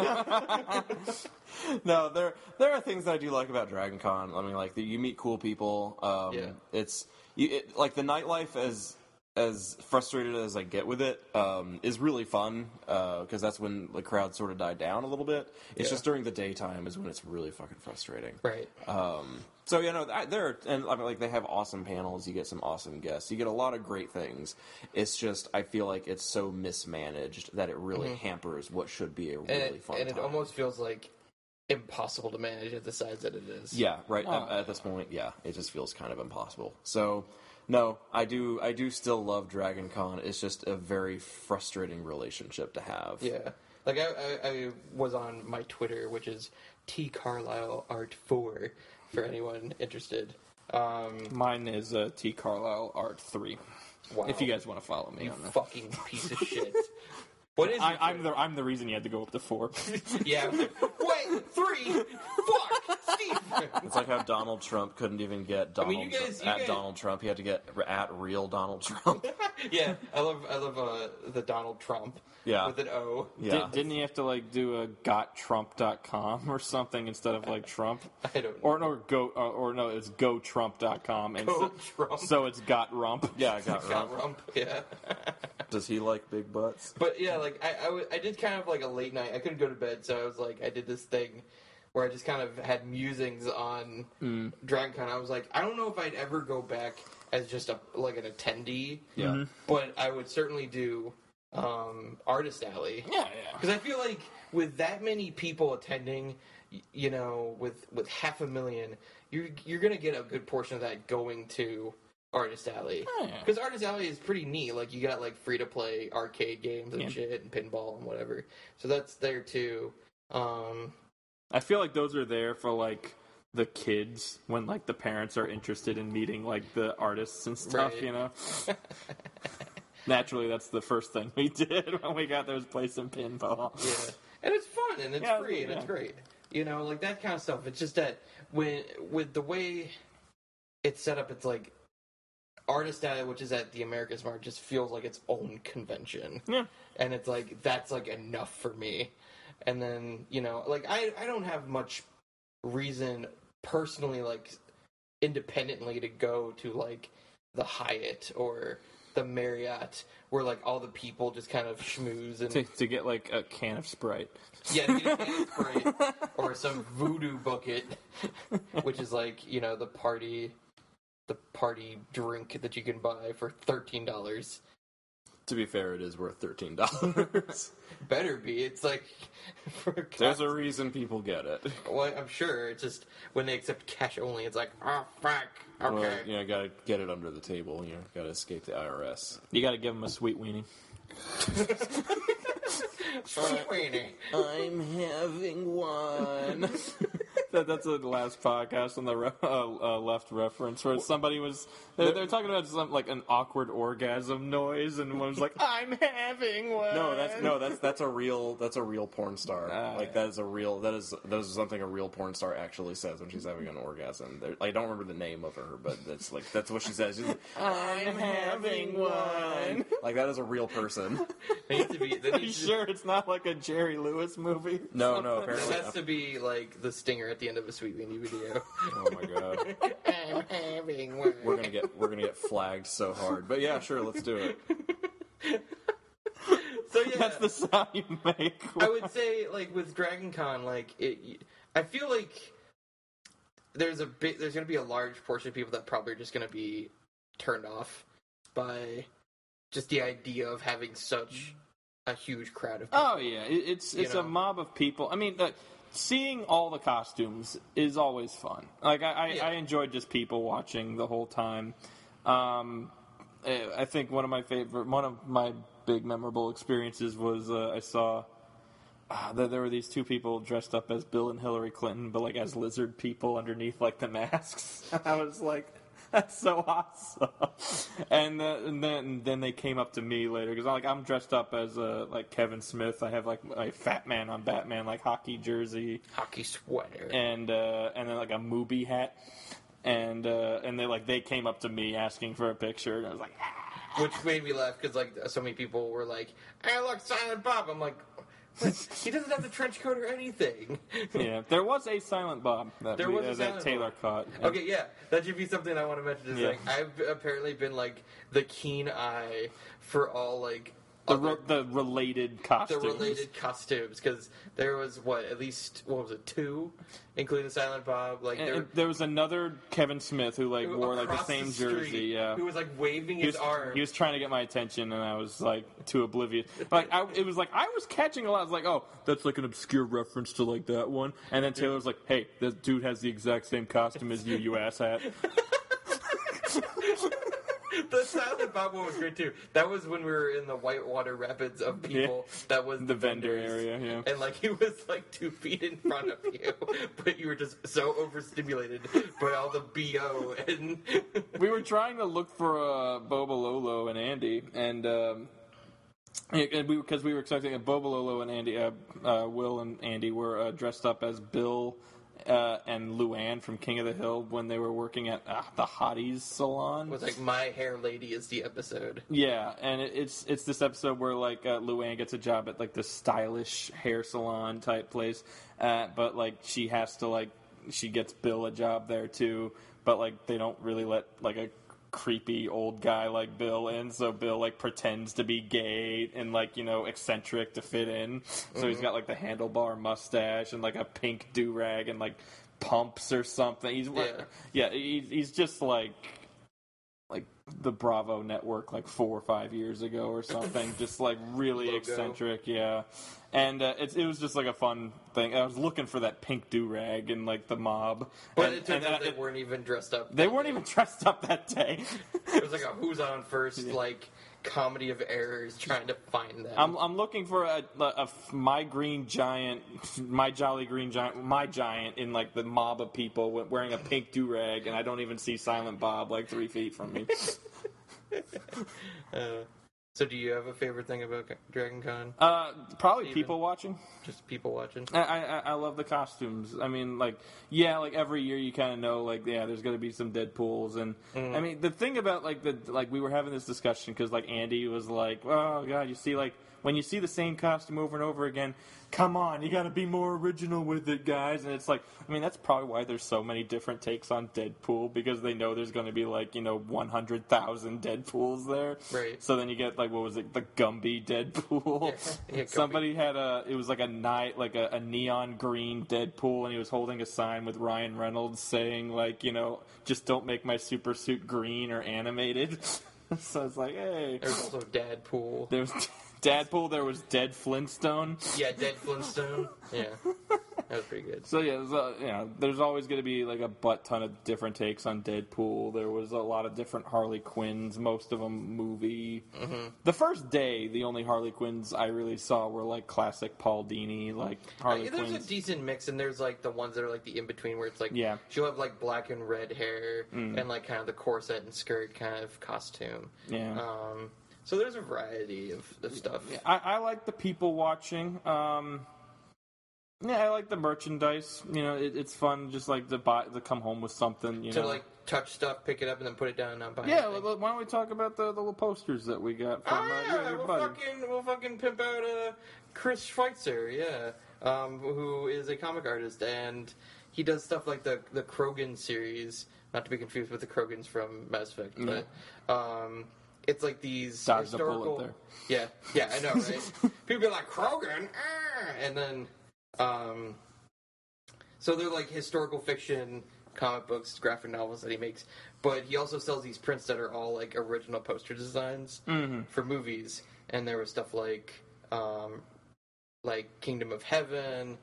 No, there there are things that I do like about Dragon Con. I mean, like the, you meet cool people. Um, Yeah. It's you, it, like the nightlife as as frustrated as I get with it um, is really fun because that's when the crowd sort of died down a little bit. It's Yeah. just during the daytime is when it's really fucking frustrating. Right. Um, so you know, I- there are, and I mean, like they have awesome panels. You get some awesome guests. You get a lot of great things. It's just I feel like it's so mismanaged that it really hampers what should be a really And, it, fun and it time. almost feels like impossible to manage at the size that it is. Yeah, right. Oh. At, at this point, yeah, it just feels kind of impossible. So, no, I do, I do still love Dragon Con. It's just a very frustrating relationship to have. Yeah. Like, I, I, I was on my Twitter, which is T Carlisle Art four, for anyone interested. Um, Mine is uh, T Carlisle Art three. wow. If you guys want to follow me You on that. fucking piece of shit. What is I, your I'm the I'm the reason you had to go up to four. Yeah. Wait, three? Fuck! Steve! It's like how Donald Trump couldn't even get Donald mean, you guys- Tru- you at guys- Donald Trump. He had to get at real Donald Trump. Yeah, I love I love uh, the Donald Trump. Yeah. With an O. Yeah. Did, didn't he have to like do a got trump dot com or something instead of like Trump? I don't know. Or no, go or, or no, it's go trump dot com and Go so, Trump. so it's got rump. Yeah, I got Got rump. rump, yeah. Does he like big butts? But yeah, like I, I, w- I did kind of like a late night. I couldn't go to bed, so I was like, I did this thing where I just kind of had musings on Mm. Dragon Con. I was like, I don't know if I'd ever go back as just a like an attendee. Yeah. Mm-hmm. But I would certainly do um, Artist Alley. Yeah, yeah. Because I feel like with that many people attending, y- you know, with with half a million, you're you're gonna get a good portion of that going to Artist Alley. Oh, yeah. Because Artist Alley is pretty neat. Like you got like free to play arcade games and Yeah. shit and pinball and whatever. So that's there too. Um, I feel like those are there for like the kids when like the parents are interested in meeting like the artists and stuff, Right. you know. Naturally, that's the first thing we did when we got there was play some pinball. yeah, and it's fun and it's Yeah, free and yeah. it's great. You know, like that kind of stuff. It's just that when with the way it's set up, it's like Artist Alley, which is at the America's Mart, just feels like its own convention. Yeah. And it's like that's like enough for me. And then, you know, like I I don't have much reason personally, like independently, to go to like the Hyatt or the Marriott, where like all the people just kind of schmooze and To, to get like a can of Sprite. yeah, to get a can of Sprite or some voodoo bucket, which is like you know the party, the party drink that you can buy for thirteen dollars. To be fair, it is worth thirteen dollars. Better be. It's like for There's a reason people get it. Well, I'm sure. It's just when they accept cash only, it's like, oh fuck. Okay. Well, you know, gotta get it under the table. You know, gotta escape the I R S. You got to give them a sweet weenie. Sweet weenie. I'm having one. That, that's the last podcast on the re- uh, uh, left reference where somebody was they're, they're talking about some like an awkward orgasm noise and one was like I'm having one. No, that's no, that's that's a real that's a real porn star. Ah, like yeah. that is a real that is that is something a real porn star actually says when she's having an orgasm. There, I don't remember the name of her, but that's like that's what she says. She's like, I'm having one. like that is a real person. They need to be. They Are you need to, sure it's not like a Jerry Lewis movie? No, no, It apparently. has to be like the stinger at the end of a Sweet Weenie video. Oh my god, I'm having one. we're gonna get we're gonna get flagged so hard. But yeah, sure, let's do it. So yeah, That's the sound you make. I would say like with Dragon Con, like it. I feel like there's a bit. There's going to be a large portion of people that probably are just going to be turned off by just the idea of having such a huge crowd of people. Oh yeah, it, it's You it's know. a mob of people. I mean, the, seeing all the costumes is always fun. Like I, I, Yeah. I enjoyed just people watching the whole time. Um, I I think one of my favorite, one of my big memorable experiences was uh, I saw uh, that there were these two people dressed up as Bill and Hillary Clinton, but like as lizard people underneath like the masks. I was like, that's so awesome. And, uh, and then then they came up to me later because like I'm dressed up as uh, like Kevin Smith. I have like a Fat Man on Batman like hockey jersey Hockey sweater. and uh, and then like a Mubi hat. And uh, and they like they came up to me asking for a picture, and I was like, Which made me laugh because like so many people were like, "Hey, look, Silent Bob." I'm like, what? He doesn't have the trench coat or anything. yeah. There was a Silent Bob that, There we, was a uh, Silent that Taylor Bob. caught. Okay, yeah, that should be something I want to mention. Is Yeah. like I've apparently been like the keen eye for all like The, other, re- the related the costumes. related costumes because there was what at least what was it two, including the Silent Bob. Like And, there and there was another Kevin Smith who like wore like the across same street, jersey. Yeah. who was like waving He his was, arm. he was trying to get my attention, and I was like too oblivious. Like I, it was like I was catching a lot. I was like, "Oh, that's like an obscure reference to like that one." And then Taylor was like, "Hey, this dude has the exact same costume as you, you asshat." The Silent Bob one was great too. That was when we were in the Whitewater Rapids of people. That was The vendor vendors. area, yeah. And like he was like two feet in front of you, but you were just so overstimulated by all the B O and We were trying to look for uh, Bobololo and Andy, and um, yeah, and we because we were expecting a Bobololo and Andy, uh, uh, Will and Andy were uh, dressed up as Bill uh, and Luann from King of the Hill when they were working at uh, the Hotties salon. was like My Hair Lady is the episode. Yeah, and it, it's it's this episode where like uh, Luann gets a job at like the stylish hair salon type place, uh, but like she has to like she gets Bill a job there too, but like they don't really let like a creepy old guy like Bill in, so Bill like pretends to be gay and like you know eccentric to fit in. So he's got like the handlebar mustache and like a pink do rag and like pumps or something. He's Yeah. yeah, he's he's just like. like the Bravo network like four or five years ago or something. Just like really Logo. eccentric, yeah. And uh, it, it was just like a fun thing. I was looking for that pink do-rag in like the mob. But and, it turns and, out uh, they weren't even dressed up. they weren't even dressed up that day. It was like a Who's On First, like comedy of errors trying to find them. I'm I'm looking for a, a, a my green giant, my jolly green giant, my giant in like the mob of people wearing a pink do-rag, and I don't even see Silent Bob like three feet from me. Uh, So, do you have a favorite thing about Dragon Con? Uh, probably Steven? people watching. Just people watching? I, I I love the costumes. I mean, like, yeah, like every year you kind of know, like, yeah, there's going to be some Deadpools, and Mm. I mean, the thing about like the like we were having this discussion because like Andy was like, oh god, you see like when you see the same costume over and over again, come on, you got to be more original with it, guys. And it's like, I mean, that's probably why there's so many different takes on Deadpool because they know there's going to be like you know one hundred thousand Deadpools there. Right. So then you get like what was it, the Gumby Deadpool? Yeah, yeah, Gumby. Somebody had a it was like a night like a, a neon green Deadpool, and he was holding a sign with Ryan Reynolds saying like you know just don't make my super suit green or animated. So it's like, hey, There's also Dadpool. there was Dadpool, there was Dead Flintstone. Yeah, Dead Flintstone. Yeah, that was pretty good. So yeah, there's, uh, you know, there's always going to be like a butt ton of different takes on Deadpool. There was a lot of different Harley Quinns, most of them movie. Mm-hmm. The first day, the only Harley Quinns I really saw were like classic Paul Dini, like Harley Uh, there's Quinns. a decent mix, and there's like the ones that are like the in between, where it's like Yeah. she'll have like black and red hair and like kind of the corset and skirt kind of costume. Yeah. Um, so there's a variety of, of stuff. I, I like the people watching. Um, yeah, I like the merchandise. You know, it, it's fun just like to buy to come home with something. You To know, like touch stuff, pick it up, and then put it down and not buy yeah. anything. Well, why don't we talk about the, the little posters that we got from Oh, uh, yeah, your, your we'll buddy? fucking we'll fucking pimp out uh, Chris Schweitzer, yeah, um, who is a comic artist, and he does stuff like the the Krogan series, not to be confused with the Krogans from Mass Effect, but um, it's like these Dodged a historical. bullet Yeah, yeah, I know, right? People be like Krogan, ah! And then um, so they're like historical fiction comic books, graphic novels that he makes, but he also sells these prints that are all like original poster designs Mm-hmm. for movies. And there was stuff like um, like Kingdom of Heaven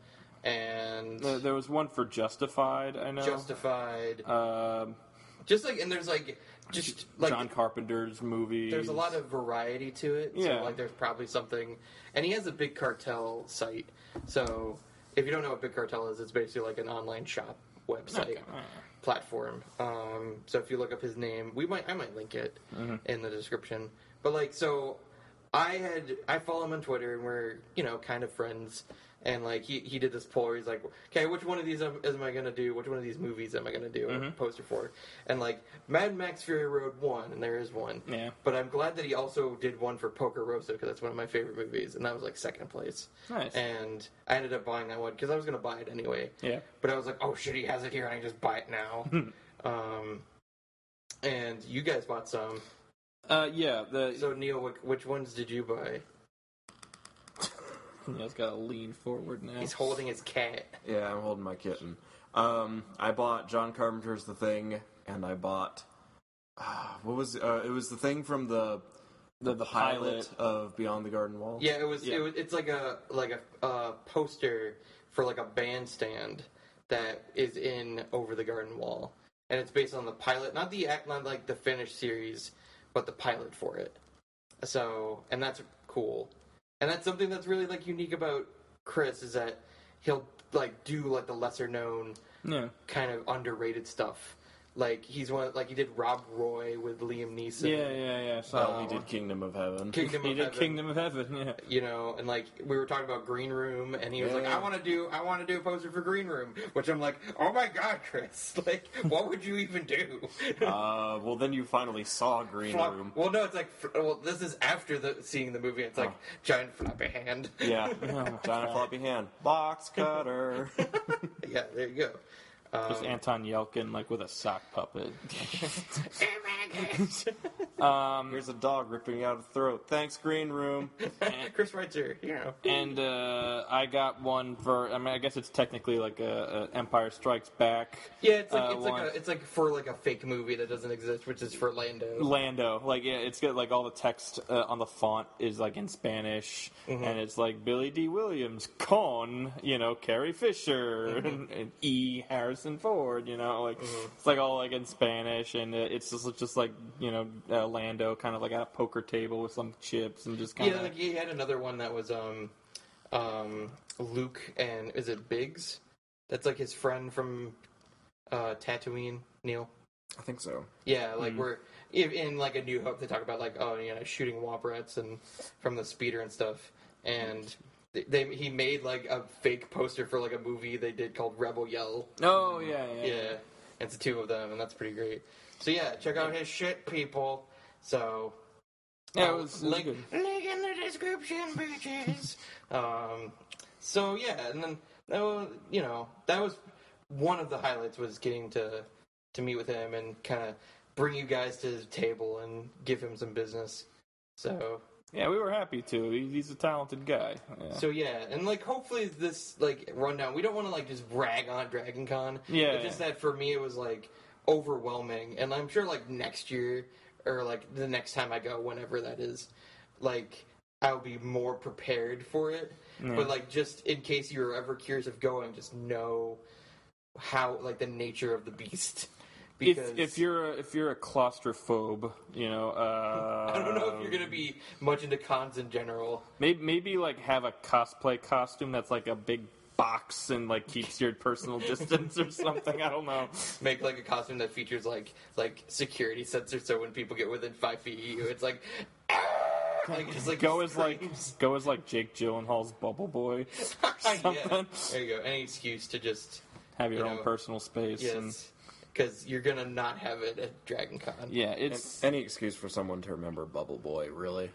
and There, there was one for Justified. I know. Justified. Um, Just like and there's like just like John Carpenter's movies. there's a lot of variety to it. Yeah. So like there's probably something, and he has a Big Cartel site. So if you don't know what Big Cartel is, it's basically like an online shop website. Okay. Platform. Um, so if you look up his name, we might I might link it Mm-hmm. in the description. But like, so I had I follow him on Twitter, and we're you know kind of friends. And like he, he did this poll where he's like, okay, which one of these am, am I gonna do? Which one of these movies am I gonna do Mm-hmm. a poster for? And like Mad Max Fury Road won, and there is one. Yeah. But I'm glad that he also did one for Poker Rosa because that's one of my favorite movies, and that was like second place. Nice. And I ended up buying that one because I was gonna buy it anyway. Yeah. But I was like, oh shit, he has it here, and I can just buy it now. um, and you guys bought some. Uh, yeah. The So Neil, which, which ones did you buy? Neil's got to lean forward now. He's holding his cat. Yeah, I'm holding my kitten. Um, I bought John Carpenter's The Thing, and I bought uh, what was uh, it was the thing from the the, the pilot of Beyond the Garden Wall. Yeah, it was. Yeah. It was. It's like a like a uh, poster for like a bandstand that is in Over the Garden Wall, and it's based on the pilot, not the act, not like the finished series, but the pilot for it. So, and that's cool, and that's something that's really like unique about Chris is that he'll like do like the lesser known Yeah. kind of underrated stuff. Like he's one like he did Rob Roy with Liam Neeson. Yeah, yeah, yeah. So Uh, He did Kingdom of Heaven. Kingdom he of did Heaven. Kingdom of Heaven. Yeah. You know, and like we were talking about Green Room, and he was like, Yeah. "I want to do, I want to do a poster for Green Room," which I'm like, "Oh my god, Chris! Like, what would you even do?" Uh, well, then you finally saw Green Flop- Room. Well, no, it's like, f- well, this is after the seeing the movie. It's like Oh. giant floppy hand. Yeah, Giant floppy hand, box cutter. Yeah, there you go. Just Anton Yelkin, like with a sock puppet. Here's a dog ripping out a throat. Thanks, Green Room. Chris Reitzer, you know. And uh, I got one for. I mean, I guess it's technically like a, a Empire Strikes Back. Yeah, it's like uh, it's like one. a, it's like for like a fake movie that doesn't exist, which is for Lando. Lando, like yeah, it's got like all the text uh, on the font is like in Spanish, Mm-hmm. and it's like Billy D. Williams, con, you know, Carrie Fisher, Mm-hmm. and, and E. Harrison Ford, you know, like it's like all like in Spanish, and uh, it's just just like you know uh, Lando kind of like at a poker table with some chips and just kind Yeah, of like he had another one that was um, um, Luke and is it Biggs? That's like his friend from uh, Tatooine, Neil. I think so. Yeah, like we're in, in like A New Hope. They talk about like oh, you know, shooting womp rats and from the speeder and stuff. And they, they he made like a fake poster for like a movie they did called Rebel Yell. Oh yeah, yeah. Yeah, and it's the two of them, and that's pretty great. So yeah, check out his shit, people. So Yeah, uh, it was, it was link, good. link in the description, bitches. um, so yeah, and then that was, you know, that was one of the highlights was getting to to meet with him and kind of bring you guys to his table and give him some business. So Yeah, we were happy to. He, he's a talented guy. Yeah. so yeah, and like hopefully this like rundown. We don't want to like just rag on Dragon Con. Yeah, It's just that for me it was like overwhelming, and I'm sure like next year or like the next time I go, whenever that is, like I'll be more prepared for it. Yeah. But like just in case you're ever curious of going, just know how like the nature of the beast. Because If, if you're a, if you're a claustrophobe, you know, uh, I don't know if you're gonna be much into cons in general. maybe maybe like have a cosplay costume that's like a big box and like keeps your personal distance or something. I don't know. Make like a costume that features like like security sensors, so when people get within five feet of you, it's like, like just like Go as like screams. go as like Jake Gyllenhaal's Bubble Boy. yeah. something. There you go. Any excuse to just Have your You own know, personal space. And, yes, because you're gonna not have it at Dragon Con. yeah, it's Any excuse for someone to remember Bubble Boy, really?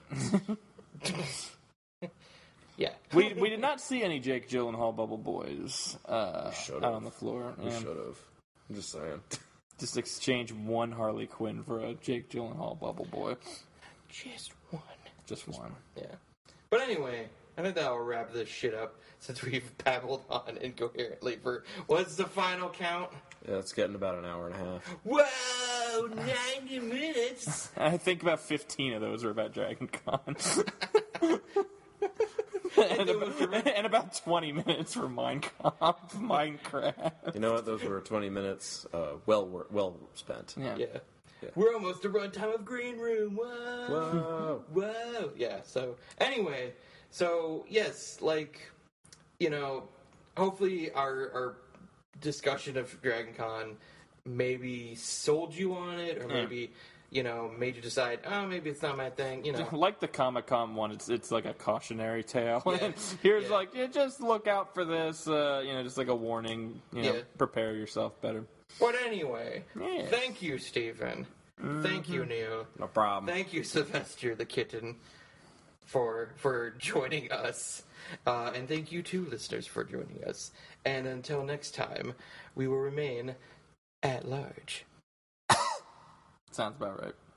Yeah. we we did not see any Jake Gyllenhaal Bubble Boys uh, should've. out on the floor. We Yeah. should have. I'm just saying. Just exchange one Harley Quinn for a Jake Gyllenhaal Bubble Boy. Just one. Just one. Yeah. But anyway, I think that'll wrap this shit up since we've babbled on incoherently for what's the final count? Yeah, it's getting about an hour and a half. Whoa, ninety minutes. I think about fifteen of those were about Dragon Con. and, about, and about twenty minutes for Minecraft. Minecraft. You know what? Those were twenty minutes. Uh, well, wor- well spent. Yeah. Yeah. We're almost to runtime of Green Room. Whoa. Whoa. Whoa. Yeah, so anyway, so yes, like, you know, hopefully our our discussion of Dragon Con maybe sold you on it, or maybe, you know, made you decide, oh, maybe it's not my thing, you know. Like the Comic Con one, it's it's like a cautionary tale. Yeah. Here's Yeah. like, yeah, just look out for this. Uh, you know, just like a warning. You know, Yeah. prepare yourself better. But anyway, Yeah. thank you, Stephen. Thank you, Neil. No problem. Thank you, Sylvester the kitten, for for joining us. Uh, and thank you, too, listeners, for joining us. And until next time, we will remain at large. Sounds about right.